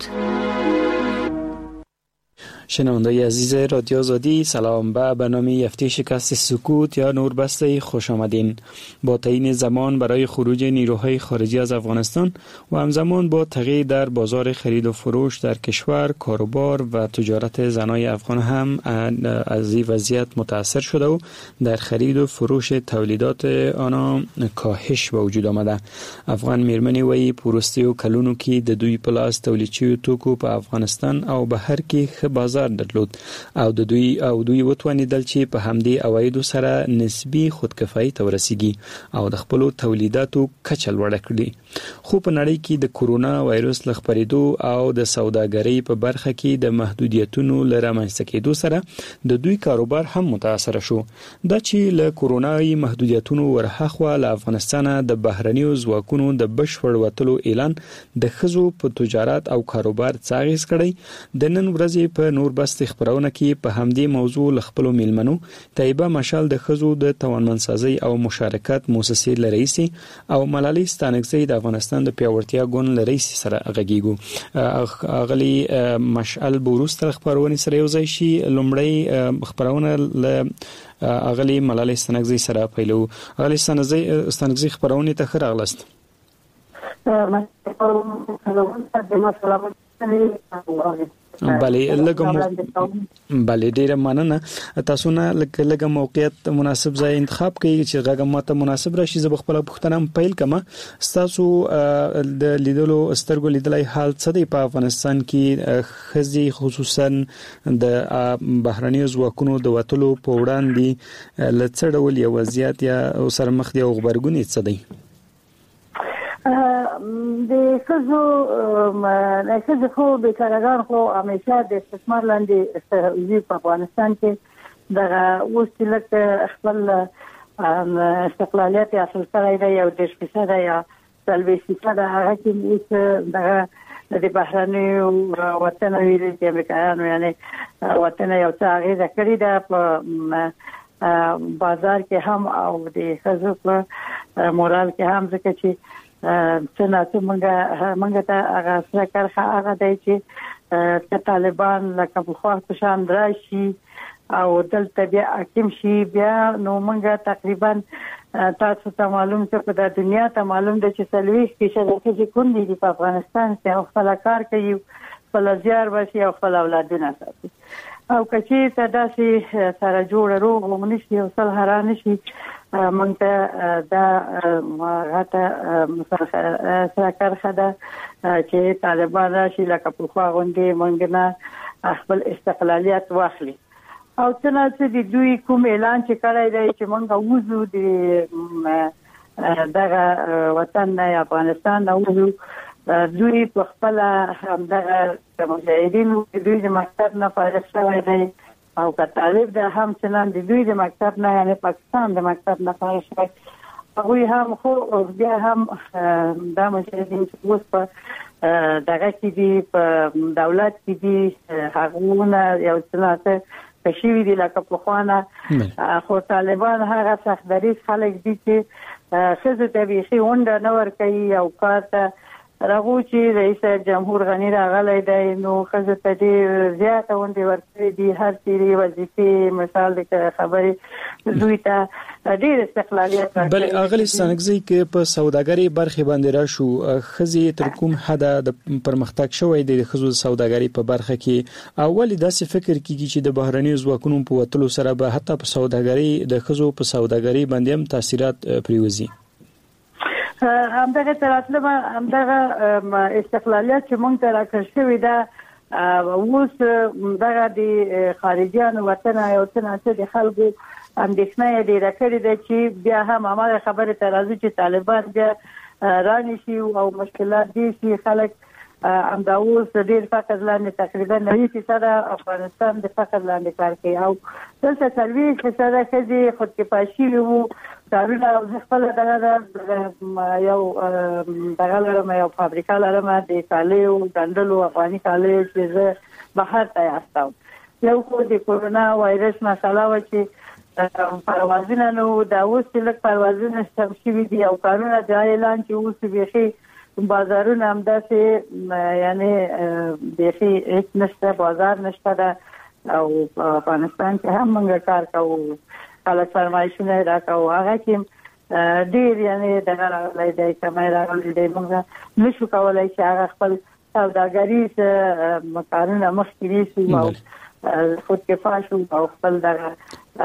شنوندگان عزیز رادیو آزادی، سلام. به برنامه هفته شکست سکوت یا نوربسته خوش آمدین. با تعیین زمان برای خروج نیروهای خارجی از افغانستان و همزمان با تغییر در بازار خرید و فروش در کشور، کاروبار و تجارت زنای افغان هم از این وضعیت متاثر شده و در خرید و فروش تولیدات آنها کاهش به وجود آمده. افغان میرمنې وایي پوروستیو کلونو کې د دوی په لاس تولید شویو توکو په افغانستان او بهر کې ښه بازار درلود او دوی وتوانیدل چې په همدې عوایدو سره نسبی خودکفایي ته ورسیږي او د خپل تولیداتو کچه لوړه کړي. خو په نړۍ کې د کرونا وایروس له خپرېدو او د سوداګرۍ په برخه کې د محدودیتونو له رامنځته کېدو سره د دوی کاروبار هم متاثر شو. دا چې له کرونايي محدودیتونو ورهاخوا له افغانستان د بهرنیو ځواکونو د بشپړ وتلو اعلان د ښځو په تجارت او کاروبار څاغیز کړی. د نن ورځې په نوربست خبرونه کې په همدې موضوع ل خپل میلمنو طیبه مشال د ښځو د توانمنسازي او مشارکت مؤسسې لرئیس او ملالۍ ستانکزی د افغانستان د پیاوړتیا ګوند لرئیس سره غږیږو. اغلی مشال بوروس تر خبرونه سره یو ځای شي. لومړی خبرونه ل اغلی ملالۍ ستانکزی سره پیلو. اغلی ستانکزی خبرونه ته خراغلست. بله ډیره مننه. تاسو نه لکه موقعیت مناسب ځای انتخاب کړئ چې هغه ماته مناسب راشي. زه خپل پوښتنه پیل کوم. تاسو د لیدلو سترګو لیدلای حال څه دی په افغانستان کې خزي خصوصا د بهرنیو ځواکونو د وټلو په وړاندې لڅړول یو وضعیت یا سره مخ دی او خبرګونی څه دی؟ د ښځو خو بیکاران خو همیشه د استثمار لاندې استهزي په افغانستان کې دغه اوس لکه خپل استقلالیت حاصل کړی دی او 10% یا 40% هغه کې اوس دغه د بهرنیو وطن ویلي د امریکایانو یعنی وطن یو څه هغه کړی ده په بازار کې هم او د ښځو په مورال کې هم ځکه چې څنګه څنګه ته هغه سره هغه دی چې طالبان لکه په خوا په شان راشي او دلته بیا حاکم شي بیا نو موږ تقریبا تاسو ته معلوم چې په دنیا ته معلوم ده چې 40% د کونډې دي په افغانستان کې خپل کار کوي خپل زیار بشي او خپل اولادونه ساتي او کچې ته داسې سره جوړ روغ ومنشي او سل حران شي موږ ته دا غته سرکار خدا چې طالبان راشي لکه په خوا غونډې موږ نه خپل استقلالیت واخلي او څنګه چې دوی کوم اعلان چې کړی دی چې موږ وځو د دغه وطن نه افغانستان نه وځو دوی په خپل همدغه مجاهدینو دوی د مکتب نه فارغ شوی دی او که طالب د هم څنګه د دوی د مکتب نه یعنی پاکستان د مکتب نه فارغ شوی هغوی هم خو بیا هم دا مجاهدین چې اوس په دغه کې دي په دولت کې دي هغونه یو څه کشوی دی لکه په خوانه خو طالبان هغه سختدریز خلک دي چې خزه طبيعي ونده نه ور کوي او کارته راغو چې رئیس جمهور غنی راغلی دی نو خزه ته دې زیاته ونده ور کوي دي هر تیری وظیفه مثال د خبرې دوی ته ډیر استقلالیت ورکوي بل اغلی ستانګزي کې په سوداګري برخه باندې را شو خزي تر کوم حد د پرمختګ شوې د خزو سوداګري په برخه کې اول داسې فکر کیږي چې د بهرني ځواکونو په وټلو سره به حتی په سوداګري د خزو په سوداګري باندې هم تاثیرات پریوزي همدغه تراتله همدغه استقلالیت چې مونږ ته راکړل شوې ده اوس دغه د خارجيانو وطن او څنګه د خلکو اندېښنه ډیره کړې ده چې بیا هم هغه خبره ته راځي چې طالبان بیا راني شي او مشکلات دي چې خلک همدا اوس ډیر فقر لاندې تقریبا 90% افغانستان د فقر لاندې کار کوي او دلته 40% چې خودکفایي وو کارونه خپل دغه یو دغه لرم یو فابریکه لرم د کالیو ګندلو افغاني کالیو چې زه بهر ته یاستم یو خو د کورونا وایرس مسله و چې پروازونه نو دا اوس چې لږ پروازونه شته شوي دي او کارونه د اعلان چې اوس بیخي بازارونه هم داسې یعنی بیخي هیڅ نشته بازار نشته ده او افغانستان کې هم موږ کار کوو خلک فرمایشونه راکاو هغه کې ډیر یعنی دغه راغلی دی کمای راغلی دی موږ نشو کولای چې هغه خپل سوداګریز کارونه مخکې نیسو او خودکفا شو او خپل دغه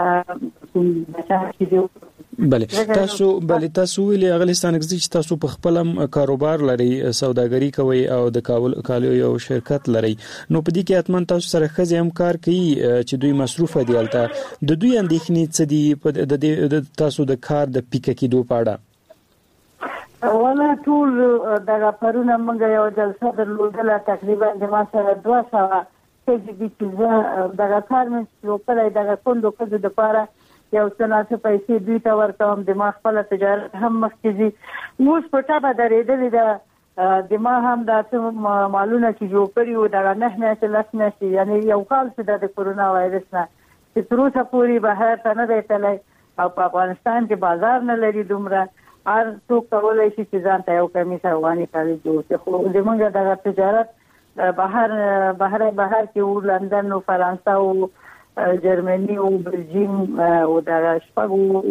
بله تاسو ویلي اغلستان چې تاسو په خپل کاروبار لري سوداګري کوي او د کالو یو شرکت لري نو په دې کې اتمن تاسو سره خزي هم کار کوي چې دوی مصروف دي الته د دوی اندېښنې څه دي د تاسو د کار د پیک کېدو په اړه ولا ټول دغه پرونه موږ یو جلسه درلودله تقریبا د ما سره 200 چې دغه کار مې وکړای دغه کوندو کده د پاره یو څنګه پیسې دوی ته ورکوم د ما خپل تجارت هم مخکې اوس په ټاپه درېدلې ده د ما هم د معلومه چې جوړ کړی و دغه نه میاشتې لس میاشتې یعنی یو کال چې د کورونا وایرس نه چې تر اوسه پورې بهر ته نه دی تللی او په افغانستان کې بازار نه لري دومره هر څوک کولی شي چې ځان ته یو کمیس افغاني کالي جوړ کړي خو زموږ دغه تجارت بهر کې و لندن او فرانسه او جرمني او بلجیم او د شپږو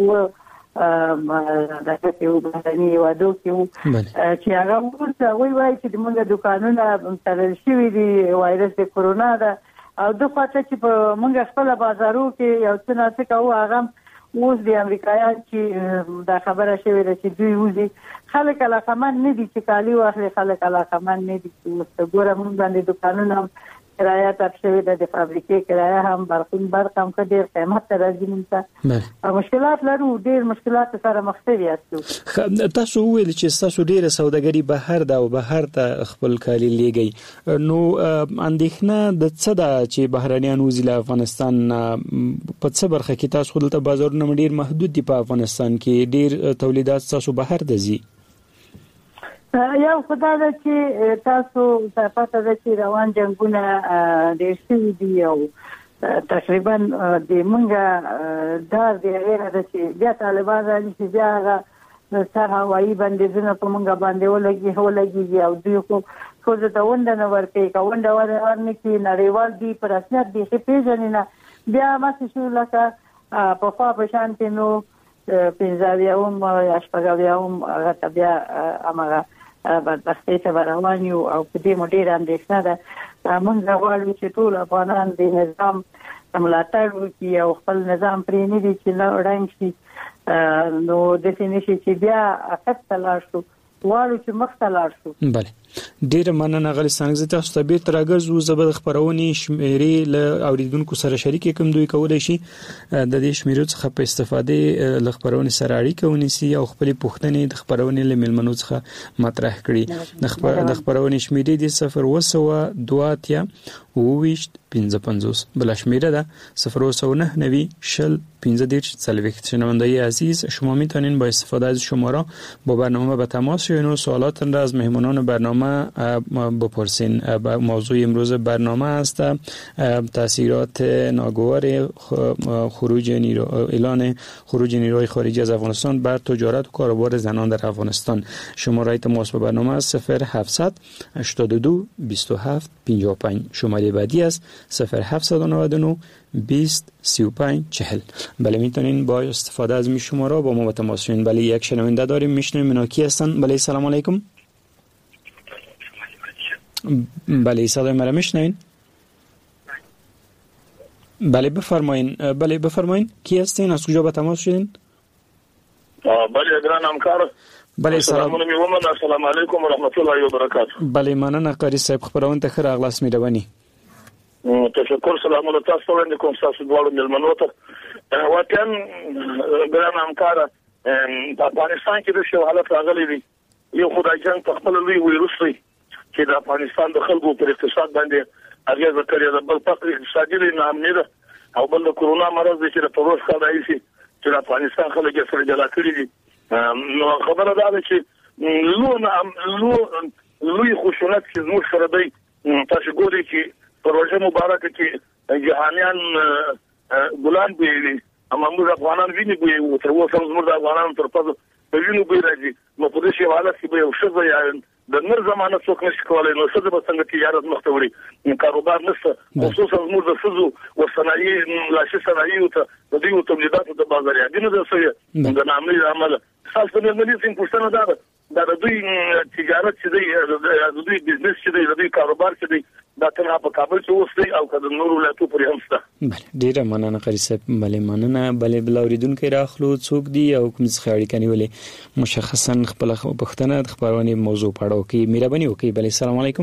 دغه کې و بهرني وادو کې چې هغه ورته وایي چې موږ دکانونه تړل شوي دي وایرس د کورونا ده او د خاطر چې په موږ خپل بازارو کې یو څه کوو هغه اوس د امریکایان چې دا خبره شوې ده چې دوی وځي خلک علاقمند نه دي چې کالي واخلي خلک علاقمند نه دي چې ګوره موږ باندې دکانونه کرایه تر شوی د فابریکې کرایه هم برقم ډیر قیمت راځي موږ مشکلات لرو ډیر مشکلات سره مخ یاستو تاسو ویل چې تاسو ډیر سوداګري بهر دا او بهر ته خپل کالي لیږي نو اندېښنه د څه ده چې بهرانيان وزي له افغانستان په څه برخه کې تاسو خپل بازارونه ډیر محدود دي په افغانستان کې ډیر تولیدات تاسو بهر دزي یو خدای دې چې تاسو پته ده چې روان جنگونه ډېر شوي دي او تقریبا د مونږه دار دی غیر د چې بیا طالبان راځي چې بیا هغه سره هوایي بندیزونه په مونږه باندې ولګي او دوی خو د ونده نه ورکې کوونده ورنه کې نړیوال دی پر اسناد دی چې پیژنې نه بیا ماسه شو لکه په خوا په شان کې نو پنځاویاوم یا شپږاویاوم هغه بیا هغه بدبختۍ ته روان یو او په دې مو ډېره اندېښنه ده. موږ غواړو چې ټول افغانان د نظام ملاتړ وکړي او خپل نظام پرې نه دي چې ړنګ شي نو داسې نه شي چې بیا عقب ته لاړ شو غواړو چې مخته لاړ شو. بله ډیره مننه غلیستان زه تاسو ته بیرته راګرځو زه به د خبرونې شمیرې له اوریدونکو سره شریکې کوم دوی کولای شي د دې شمیرو څخه په استفاده له خبرونې سره اړیکه ونیسي او خپل پوښتنې د خبرونې له ملمنو څخه مطرح کړي. د خبرونې شمیرې د 02022 بل شمیره ده 00990 شنونده‌ای عزیز شما میتونین با استفاده از شماره با برنامه به تماس شوین و سوالاتتون را از مهمانان برنامه بپرسین. موضوع امروز برنامه است تاثیرات ناگوار اعلان خروج نیروهای خارجی از افغانستان بر تجارت و کاروبار زنان در افغانستان. شماره تماس با برنامه است 0700 82 27 55. شماره بعدی است 0799 20 35 40. بله میتونین با استفاده از می شماره با ما تماس شوین. بله یک شنونده داریم میشنویم اینا کی هستن؟ بله سلام علیکم. بله صدای مرا میشنوین؟ بله بفرمایین کی هستین؟ از کجا به تماس شدین؟ بله ګران همکار. بله سلام علیکم و رحمت الله و برکاته. بله مننه قاری صاحب خبرونه ته خیر اغلاس مهرباني. تشکر سلامونه تاسو باندې کوم تاسو دواړو ملمنو ته وطن ګران همکار په افغانستان کې د شو حالت راغلی دی یو خدای جان په خپل لوی ویروس دی چې د افغانستان د خلکو پر اقتصاد باندې اغیزه کړې ده بل فقر اقتصادي نه ده او بل د کورونا مرض چې په روز کې راځي چې د افغانستان خلک یې سره جلا کړی دي نو خبره ده چې لوی خوشونت چې موږ سره دی تاسو ګورئ چې پروژه مبارکه کې جهانيان ګلان ویلي اما موږ افغانان ویني به تر اوسه موږ د افغانانو تر پزو په وینو به راځي نو په دې حالت کې به یو شزه یا د نر زمانه څوک نشي کولای نو شزه به څنګه تجارت مخته وړي کاروبار نشته خصوصا موږ د سزو او صنایع لاشي صنایع ته د دې تولیداتو د بازاريانو د سوي د نامې عمل خاص په ملي سیم پښتنه ده د دوی تجارت چې دی د دوی بزنس چې دی د دوی کاروبار چې دی دا تنها په کابل کې اوس دی او کله نور ولایتو پورې هم شته. بله ډیره مننه قاری صاحب. بله مننه. بله بلاوریدونکو راخلو څوک دی او کوم څه اړیکه نیولې مشخصا خپل پښتنه د خبرونه موضوع پاړو کې مهرباني وکړئ. بله السلام علیکم.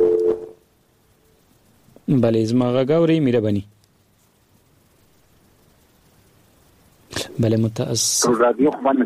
بله زما غاوري مهرباني. بله متاسف رادیو خبرنگار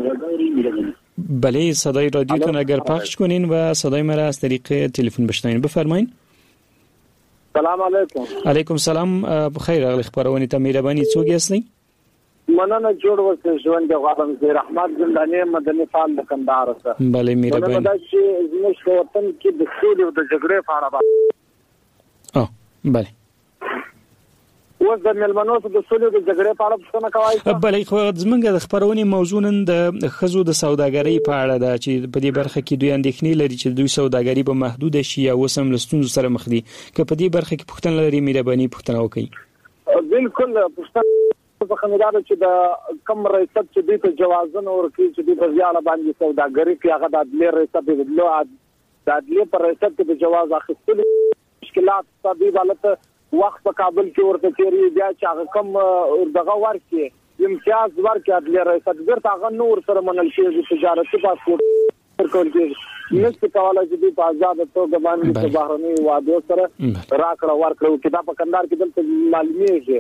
بله صدای رادیوتون اگر پخش کنین و صدای مرا از طریق تلفن بشنوین بفرمایین. سلام علیکم. علیکم سلام بخیر اغلی خبرونه ته مهرباني څوک یاستئ؟ مننه جوړ وسه ژوند غواړم زه رحمت زنداني مدني فعال د کندهار سره. بله مهرباني. دا چې زموږ وطن کې د سولې او د جګړې په اړه بله اوس د ملمنو د سولې د جګړې په اړه څه کوي؟ بله خو زمونږ د خبرونې موضوع نن د خزو د سوداګرۍ په اړه ده چې په دې برخه کې دوی اندېښنې لري چې دوی سوداګري به محدود شي او وسم لستون سره مخ دي که په دې برخه کې پښتنه لري مهرباني پښتنه وکړي. بالکل پښتنه په خندار چې د کم ریاست چې دوی ته جوازونه ورکړي چې دوی په ځاله باندې سوداګري کې هغه د عدلیه ریاست د عدلیه پر ریاست د جواز اخیستلو مشکلات تدې حالت وخت په کابل کې ورته تیری بیا چې هغه کم دغه ورکړي امتیاز ورکړي عدلیه ریاست ورته هغه نور سره منل کېږي تجارتي پاسپورت ورکول کېږي نشته کولای چې په آزاد توګه باندې په بهرني وادو سره راکړه ورکړه چې دا په کندهار کې دلته معلومیږي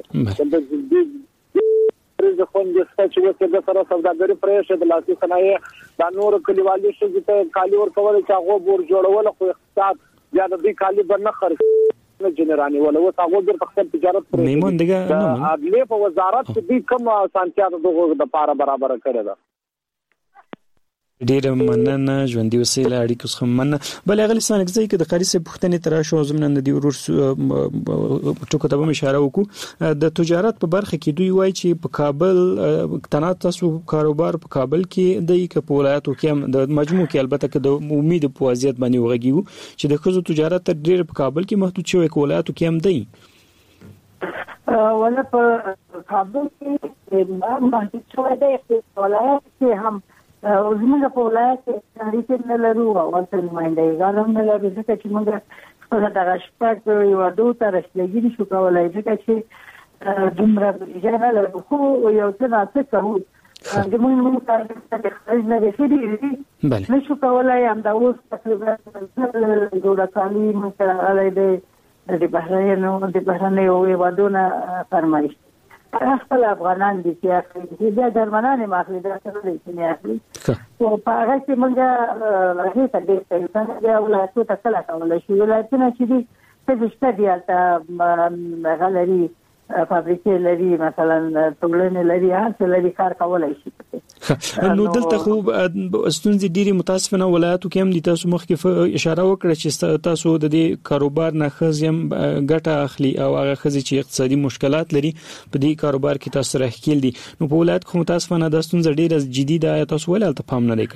د خوندې چې وسه د سره سوداګري پرېشه د لاسي صنایع د نور کلیوالي شګې ته کالی ورکول چې هغه بور جوړول خو اقتصاد یا د دې کالی برنه خرڅ نه جنرالي ولا و هغه د خپل تجارت پرې میمون دغه عدلیه په وزارت کې کوم سانتیا د لپاره برابر کړی ده. ډیر مننه ژوندۍ وسیله اړیکو څخه مننه. بل غلیستان کې د قاری صاحب پښتنې تر شو زمنه د ورور ټکو ته به اشاره وکړو د تجارت په برخه کې دوی وایي چې په کابل تنات تاسو کاروبار په کابل کې د ولایتو کې د مجموع کې البته کې د امید په وضعیت باندې وغږیو چې د خزو تجارت ډیر په کابل کې محدود شوی ولایتو کې هم دی. ولا په کابل کې باندې څو د ولایت کې هم زموږ په ولایت کې اړیکې نه لرو او ورته نمائندګان هم نه لرو ځکه چې موږ خپل د شپږ یو دوه تر رسیدګي نشو کولای ځکه چې دومره بریجانه لرو خو یو څه نه کوو د موږ کار د خارج نه رسیدي نشو کولای هم دا اوس تقریبا جوړه کالي مثلا علی د بهرنیو هیوادونو فرمایش خپل افغانان دي چې د درمنانه ماخلي دا څه دي نه اخلي او په هغه کې موږ راځي ته د څنګه د ولایتو ته کله کولای شو ولایتونه چې دي څه شته دي البته غلري فابریکې لري مثلا ټولنې لري هڅه لري کار کولای شي نو دلته خو ستونزې ډېری متاسفانه ولایتو کې هم دي تاسو مخکې اشاره وکړه چې تاسو د دې کاروبار نه خزم ګټه اخلي او هغه خزي چې اقتصادي مشکلات لري په دې کاروبار کې تاسو راخیل دي نو په ولایت کې متاسفانه د ستونزې ډېر جدي ده تاسو ولې البته پام نه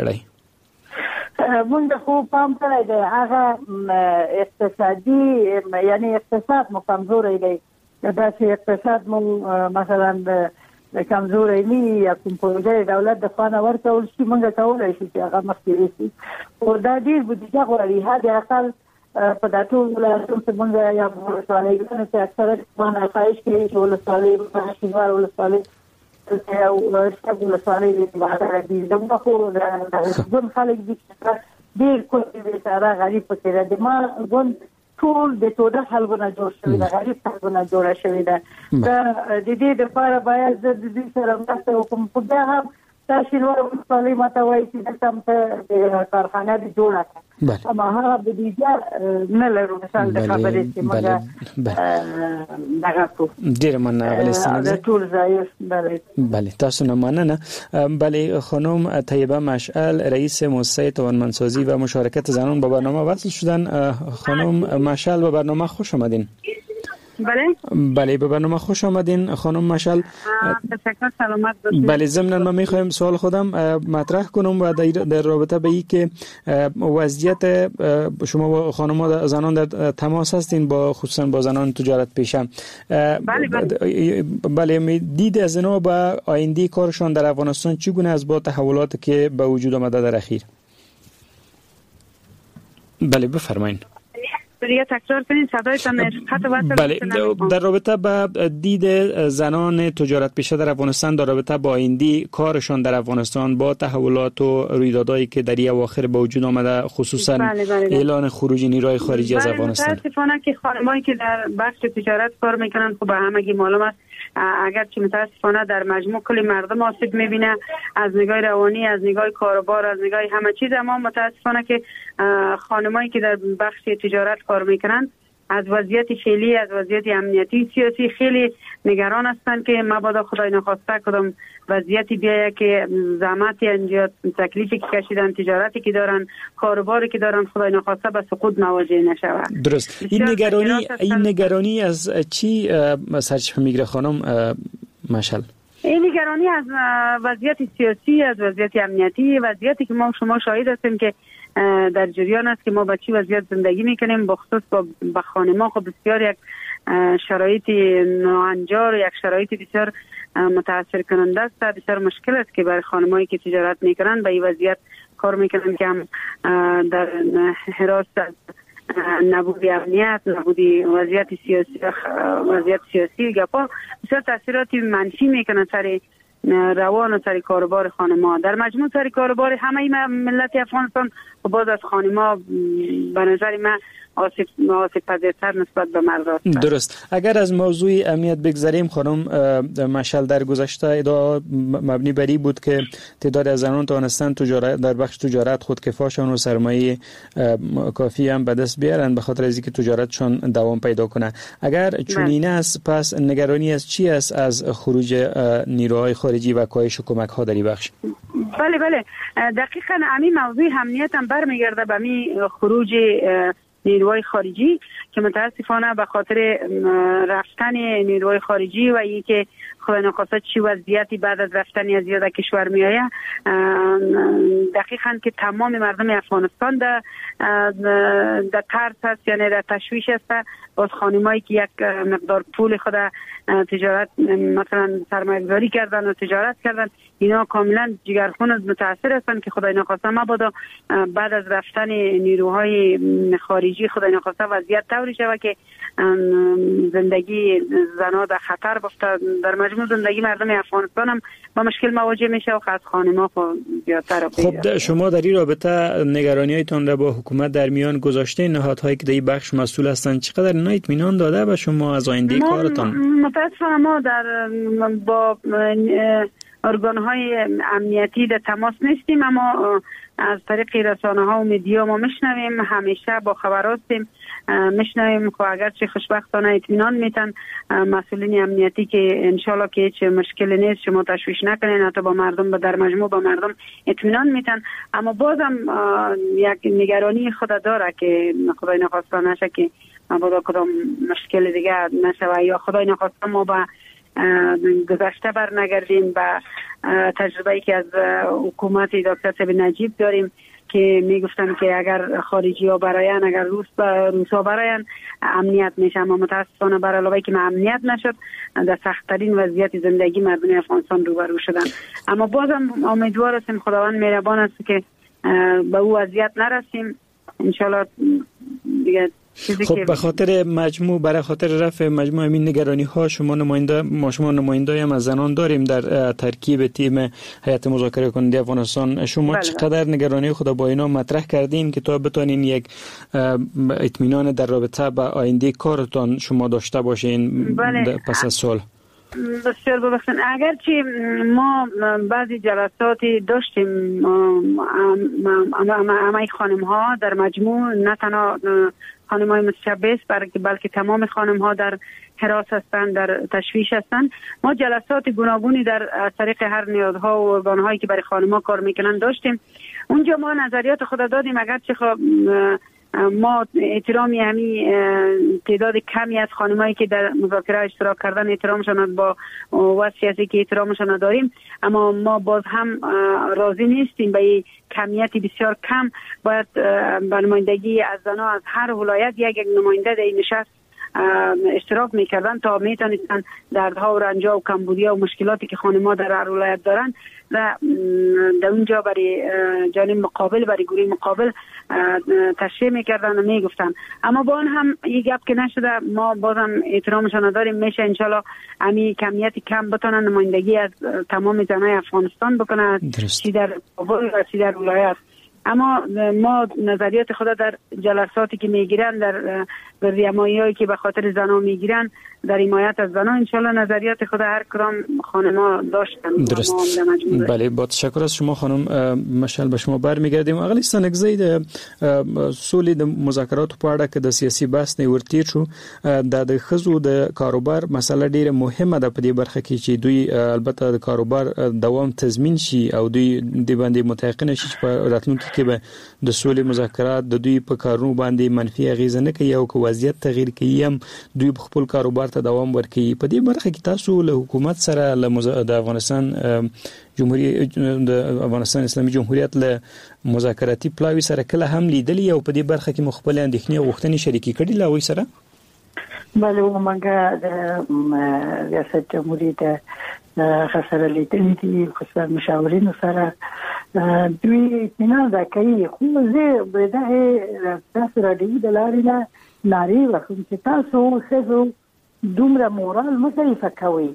کړی موږ خو پام کړی دی هغه اقتصادي یعنی اقتصاد مو کمزوري دی دا چې اقتصاد مو مثلا د کمزوري نه یا کوم پروژه دولت د خانه ورکول شي موږ کولای شو چې هغه مخکې رسي او دا ډیر بودیجه غواړي هدا اقل په داتو ولایتونو کې موږ یا ولایتونو کې اکثره باندې خواهش کوي چې ولایتونه په شمال ولایتونه او شمال ولایتونه د بهر دي دغه خو د ځون خلک دي ډیر کوټي دي سره غریب پکې د ما ګون ټول د توده خلکونه جوړ شوی د غریب خلکونه جوړ شوی ده د دې لپاره باید د دې سره مرسته وکړو په دا هم تاسو نور په ماته وایي چې تاسو ته کارخانه دي جوړه اما هغه د دې نه لرو مثال د خبرې چې موږ دغه کو ډیر مننه غلیستانه د ټول ځای بله تاسو نه مننه بله خانم طیبه مشعل رئیس مؤسسه توانمندسازی و مشارکت زنان به برنامه وصل شدن خانم مشعل به برنامه خوش آمدین بله به برنامه خوش آمدین خانم مشعل تشکر سلامت باشید بله ضمن ما میخوایم سوال خودم مطرح کنم و در رابطه به این که وضعیت شما خانم زنان در تماس هستین با خصوصا با زنان تجارت پیشه بله دید از اینا با آینده کارشان در افغانستان چگونه است با تحولاتی که به وجود آمده در اخیر بله بفرمایید تکرار کنید صدایتان بله در رابطه با دید زنان تجارت پیشه در افغانستان در رابطه با آینده کارشان در افغانستان با تحولات و رویدادهایی که در اواخر به وجود آمده خصوصا اعلان خروج نیروهای خارجی از افغانستان متاسفانه که خانمایی که در بخش تجارت کار میکنن خب به همگی معلوم است اگرچه متاسفانه در مجموع کل مردم آسیب میبینه از نگاه روانی از نگاه کاروبار از نگاه همه چیز اما متاسفانه که خانمایی که در بخش تجارت کار میکنن از وضعیت فعلی از وضعیت امنیتی سیاسی خیلی نگران هستند که مبادا خدای نخواسته کدام وضعیتی بیایه که زحمتی انجام تکلیفی که کشیدن تجارتی که دارن کاروباری که دارن خدای نخواسته به سقوط مواجه نشود درست این نگرانی از چی سرچشمه میگیره خانم مشعل این نگرانی از وضعیت سیاسی از وضعیت امنیتی وضعیتی که ما شما شاهد هستیم که در جریان است که ما با چی وضعیت زندگی میکنیم بخصوص با خانم‌ها خب بسیار یک شرایط ناهنجار یک شرایط بسیار متاثر کننده است بسیار مشکل است که برای خانمایی که تجارت میکنن به این وضعیت کار میکنن که هم در حراس نبود امنیت نبود وضعیت سیاسی گپا بسیار تاثیرات منفی میکنه سر روان و سر کاروبار خانم‌ها در مجموع سر کاروبار همه ملت افغانستان و باز از خانم‌ها به نظر من آسیب پذیرتر نسبت به مرد است. درست. اگر از موضوع امنیت بگذریم خانم مشعل در گذشته ادعا مبنی بر این بود که تعداد از زنان توانستند در بخش تجارت خودکفاشون و سرمایه کافی هم به دست بیارن به خاطر از اینکه تجارتشون دوام پیدا کنه. اگر چنین است پس نگرانی از چی است از خروج نیروهای خارجی و کاهش کمک‌ها در این بخش؟ بله دقیقاً همین موضوع امنیت هم برمیگرده به می خروج نیروهای خارجی که متاسفانه به خاطر رفتن نیروهای خارجی و اینکه خدای نخواسته چی وضعیتی بعد از رفتن از یاد کشور میآید، دقیقاً که تمام مردم افغانستان در ترس است، یعنی در تشویش است. باز خانمایی که یک مقدار پول خود تجارت مثلا سرمایه‌گذاری کردن و تجارت کردن، اینا کاملا جگرخون متاثر هستند که خدای نخواسته مبادا بعد از رفتن نیروهای خارجی خدای نخواسته وضعیت طوری شود که زندگی زنها در خطر بیفته. در مجموع زندگی مردم افغانستان هم با مشکل مواجه میشه و خاص خانم‌ها زیادتر. خب شما در این رابطه نگرانی‌هایتان را با حکومت در میان گذاشته؟ نهادهایی که در این بخش مسئول هستند چقدر اینا اطمینان داده به شما از آینده کارتان؟ متأسفانه ما با ارگان‌های امنیتی در تماس نیستیم، اما از طریق رسانه‌ها و میدیا ما میشنویم، همیشه با خبر هستیم، میشنویم که اگرچه خوشبختانه اطمینان میتن مسئولین امنیتی که انشالله که هیچ مشکلی نیست، شما تشویش نکنین، حتی با مردم در مجموع با مردم اطمینان میتن، اما بازم یک نگرانی خود داره که خدای نخواسته نشه که مبادا کدام مشکل دیگه نشه یا خدای نخواسته ما با گذشته بر نگردیم. و تجربه‌ای که از حکومت دکتر صاحب نجیب داریم که میگفتن که اگر خارجی ها براین، اگر روسا براین امنیت میشه، اما متاسفانه بر علاوه که امنیت نشد در سخت‌ترین وضعیت زندگی مردم افغانستان روبرو شدن. اما بازم امیدوار هستیم خداوند مهربان است که به او وضعیت نرسیم انشالله دیگه. خب به خاطر برای خاطر رفع مجموع این نگرانی ها شما نماینده هم از زنان داریم در ترکیب تیم هیئت مذاکره کننده افغانستان. شما بله. چقدر نگرانی خود با اینا مطرح کردین که تا بتونین یک اطمینان در رابطه با آینده کارتان شما داشته باشین؟ بله. پس از سال بسیار ببخشید، اگرچه ما بعضی جلساتی داشتیم همه خانم ها در مجموع، نه تنها خانم های متشبث بلکه تمام خانم ها در حراس هستند، در تشویش هستند. ما جلسات گوناگونی در طریق هر نهادها و ارگان هایی که برای خانم ها کار میکنن داشتیم. اونجا ما نظریات خود دادیم، اگرچه خب ما احترامی همین تعداد کمی از خانمایی که در مذاکره اشتراک کردن احترامشان با و سیاسی که احترامشان داریم، اما ما باز هم راضی نیستیم به این کمیت بسیار کم. باید به نمایندگی از زنها از هر ولایت یک نماینده در این نشست اشتراک میکردن تا میتونستن دردها و رنجها و کمبودی‌ها و مشکلاتی که خانم‌ها در هر ولایت دارن و در اونجا برای جانب مقابل، برای گروه مقابل تشریح میکردن و میگفتن. اما با آن هم یک گپ که نشده، ما بازم احترامشان داریم. میشه انشالله همین کمیت کم بتونن نمایندگی از تمام زنای افغانستان بکنن، چی در کابل و چی در ولایت. اما ما نظریات خدا در جلساتی که میگیرن، در گردیمایی‌هایی که به خاطر زنها میگیرن در حمایت از زنها، انشالله نظریات خدا هر کدام خانم‌ها داشتن. درست. بله، با تشکر از شما خانم مشعل. به شما برمیگردیم. اغلی سنگزی د سولې د مذاکراتو په اړه کې د سیاسي بحث نه ورتیر شو. د خزو د کاروبار مسله ډیره مهمه ده په دې برخه کې چې دوی البته د کاروبار دوام تضمین شي او دوی د باندې متيقن شي چې په راتلونکي کې به د سولې مذاکرات د دوی په کارونو باندې منفي اغیزه نه کوي او که وضعیت تغییر کوي هم دوی خپل کاروبار ته دوام ورکوي. په دې برخه کې تاسو له حکومت سره د افغانستان جمهوریت د افغانستان اسلامي جمهوریت له مذاکراتي پلاوی سره کله هم لیدلی او په دې برخه کې مخبل اندېښنې او غوښتنې شریکي کړي لا وای سره؟ بله، ومنګه د ریاست جمهوریت خسر لیدلی دي خصوصا مشاورین سره دوی اطمینان راکوي. خو زه به دا تاسو را دی د لارې نه ناری وکم چې تاسو خزو دومره مورال مضاعف کوي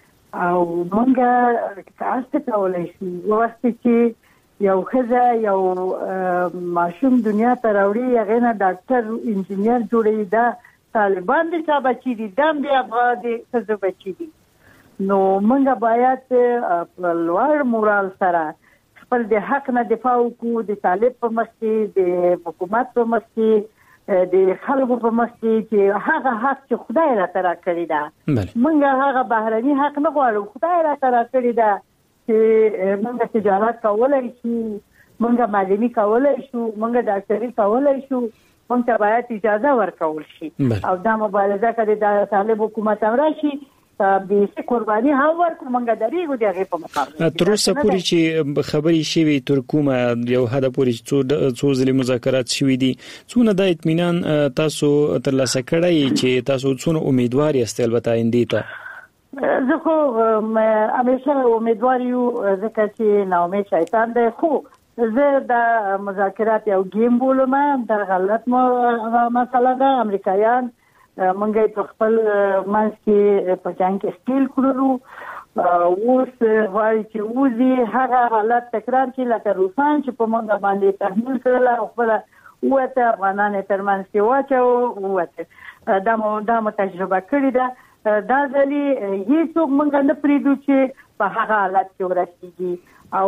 او مونږه تاسو ته ولې شي واسطه چې یو خزه یو ماشوم دنیا ته راوړي، هغه نه ډاکټر انجینیر جوړي، دا طالبان دي چې بچی دي، دم دی افغان دي څه بچی دي. نو مونږه باید په لوړ مورال سره خپل د حق نه دفاع وکړو، د طالب په مخ کې، د حکومت په مخ کې، د خلکو په مخ کې چې هغه حق چې خدای راته راکړی ده. مونږ هغه بهرني حق نه غواړو، خدای راته راکړی ده چې مونږ تجارت کولای شو، مونږ معلمي کولای شو، مونږ ډاکټري کولای شو، مونږ ته باید اجازه ورکول شي. او دا مبارزه کړي د طالب حکومت هم راشي به قرباني هم ورکو منګه درېګو دغه په مقابل تر اوسه پورې چې خبري شوی تر کومه یو هدا پورې څو ځلې مذاکرات شوي دي څونه د اطمینان تاسو ترلاسه کړی چې تاسو څونه امیدوار یاست البته آینده ته؟ زه خو همیشه امیدوار یو ځکه چې ناامید شیطان دی خو زه د مذاکرات یو گیم بولم د غلط مسله ده امریکایان منګه په خپل منځ کې په جنگ کې سټیل کړو اوس وایي چې وزي هغه حالت تکرار کړي لکه روسان چې په موږ باندې تحمیل کړل او خپل وته افغانان ترمنځ کې واچو وته دا مو تجربه کړې ده دا ځلې هیڅوک موږ نه پریدو چې په هغه حالت کې ورسیږي او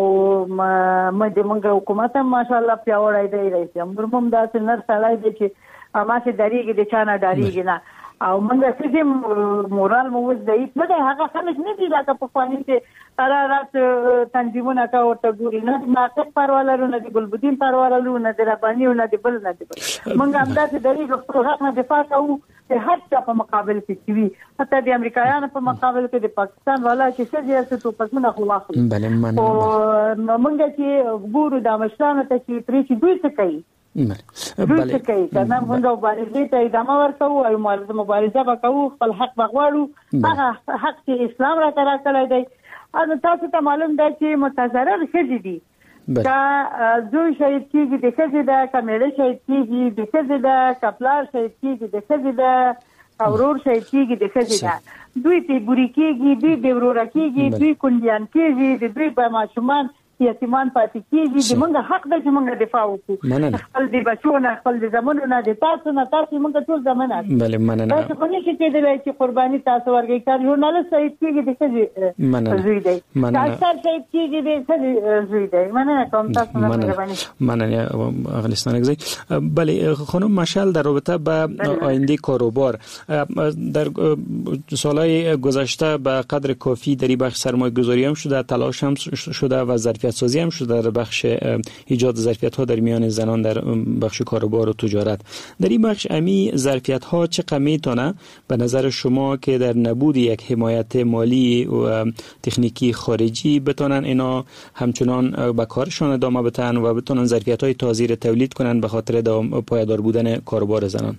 موږ حکومت ماشاءالله پیاوړی دی رئیس امرمم دا سنر سړی دی چې ما چې دریږي د چانه دریږي نه او موږ چې مورال مو وز دی نه دی هغه خلک نه دي لکه په خواني چې قرارات تنظیمونه کا ورته ګوري نه ماقف پرواله نه دي ګلبدین پرواله نه دي رباني نه دي بل نه دي موږ هم دا چې دریږي خپل حق نه دفاع کوو چې هر څه په مقابل کې وي حتی د امریکایانو په مقابل کې د پاکستان والا چې څه جهته تو پسونه خو واخلي بله مننه او موږ چې ګورو د مشرانو ته چې پرې چې دوی څه کوي بله کوي کنه موږ مبارزې ته ادامه ورکوو او مبارزه وکړو خپل حق بغواړو هغه حق چې اسلام را ترا کړی دی او تاسو ته معلوم دی چې متضرر ښځې دي کا زوی شهید کیږي د ښځې د کمیړه شهید کیږي د ښځې د کپلار شهید کیږي د ښځې د اورور شهید کیږي د ښځې د دوی ته ګوري کیږي دوی د ورور کیږي دوی کونډیان کیږي د دوی په ماشومان یتیمان پاتې کیږي د موږ حق د چې موږ دفاع وکړو خپل د بچونه خپل د زمونونه د تاسو موږ ټول زمونه بله مننه تاسو خو نشئ کېدلی چې قرباني تاسو ورکړئ کار ژورنالست شهید کیږي د ښځې زوی دی ډاکټر شهید کیږي د ښځې زوی دی مننه کوم تاسو مننه افغانستان گذاری بله خانم مشعل در رابطه با آینده کاروبار در سالهای گذشته به قدر کافی در این بخش سرمایه گذاری هم شده تلاش هم شده و ظرفیت سازی هم شده در بخش ایجاد ظرفیت ها در میان زنان در بخش کاروبار و تجارت در این بخش امی ظرفیت ها چقدر میتونه به نظر شما که در نبود یک حمایت مالی و تکنیکی خارجی بتونن اینا همچنان به کارشان ادامه بدن و بتونن ظرفیت های تازه را تولید کنن به خاطر پایدار بودن کاروبار زنان؟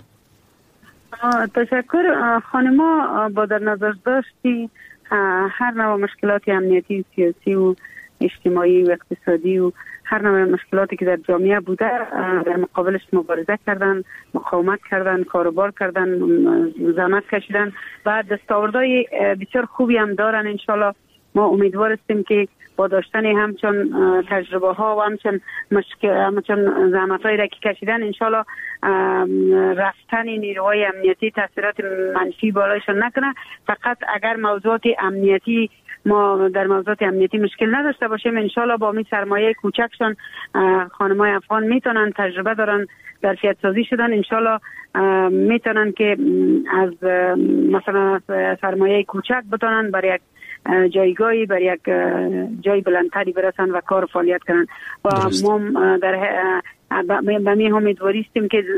تشکر خانما با در نظر داشتی هر نوع مشکلات امنیتی سیاسی و اجتماعی و اقتصادی و هر نوع مشکلاتی که در جامعه بوده در مقابلش مبارزه کردن مقاومت کردن کاروبار کردن زحمت کشیدن و دستاوردهای بسیار خوبی هم دارن انشالله ما امیدوار هستیم که با داشتن همچون تجربه ها و همچون زحمت هایی را که کشیدن انشالله رفتن نیروهای امنیتی تاثیرات منفی بالایشان نکنه فقط اگر موضوعات امنیتی ما در موضوعات امنیتی مشکل نداشته باشیم انشالله با می سرمایه کوچکشان خانمای افغان میتونن تجربه دارن ظرفیت سازی شدن انشالله میتونن که از مثلا سرمایه کوچک بتونن برای یک جایگاهی برای یک جای بلندتری برسن و کار فعالیت کنن و ما در به می امیدواری هستیم که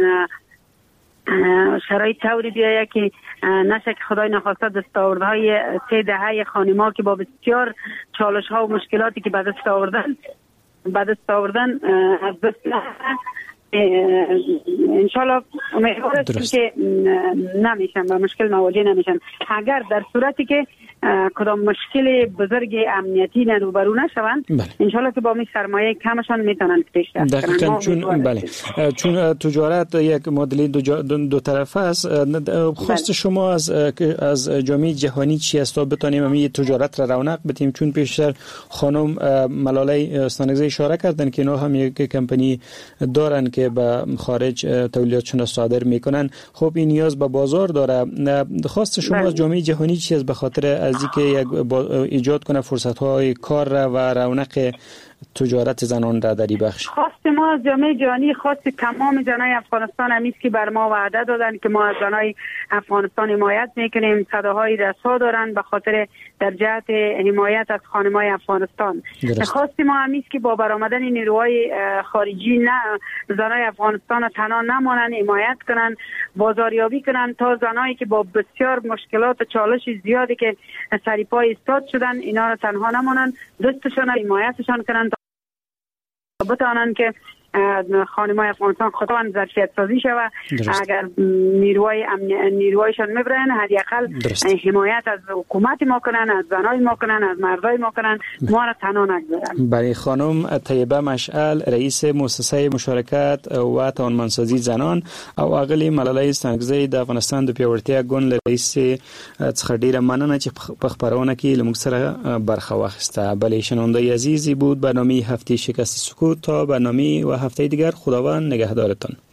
شرایط طوری بیاید که نشه که خدای نخواسته دستاوردهای 3 دهه خانم‌ها که با بسیار چالش‌ها و مشکلاتی که به دست آوردن از دست انشالله امیدوار هستیم که نمیشن و مشکل مواجه نمیشن اگر در صورتی که کدام مشکل بزرگ امنیتی روبرو نشوند انشالله که با می سرمایه کمشان میتونن پیشرفت کنن چون تجارت یک معادله دو طرفه است خواست شما از جامعه جهانی چی است تا بتونیم این تجارت را رونق بدیم چون پیشتر خانم ملاله استانگزی اشاره کردن که اینا هم یک کمپانی دارن که به خارج تولیداتشون صادر میکنن خب این نیاز به بازار داره خواست شما از جامعه جهانی چی است به خاطر از اینکه ایجاد کنه فرصت‌های کار و رونق تجارت زنان را در این بخش؟ خواست ما از جامعه جهانی، خواست تمام زنای افغانستان همیست که بر ما وعده دادن که ما از زنای افغانستان حمایت میکنیم، صداهای رسا دارن به خاطر در جهت حمایت از خانمای افغانستان. خواست ما همیست که با برآمدن نیروهای خارجی نه زنای افغانستان تنها نمانند، حمایت کنن، بازاریابی کنن تا زنایی که با بسیار مشکلات و چالش زیادی که سریپای ایستاد شدن اینا را تنها نمانند، دوستشان حمایتشان کنن تا بتوانند که خانمای افغانستان خودشان ظرفیت سازی شود. اگر نیروهایشان میبرن حداقل حمایت از حکومت ما کنن، از زنای ما کنن، از مردای ما کنن، ما را تنها نگذارن. برای خانم طیبه مشعل، رئیس مؤسسه مشارکت و توانمندسازی زنان او اغلی ملالۍ ستانکزی د افغانستان د پیاوړتیا ګوند رئیس څخه ډیره مننه چې په خبرونه کې لمږ سره برخه واخیسته. بله شنوندای عزیزی بود برنامه هفته شکست سکوت. تا برنامه و هفته دیگر خداوند نگهدارتان.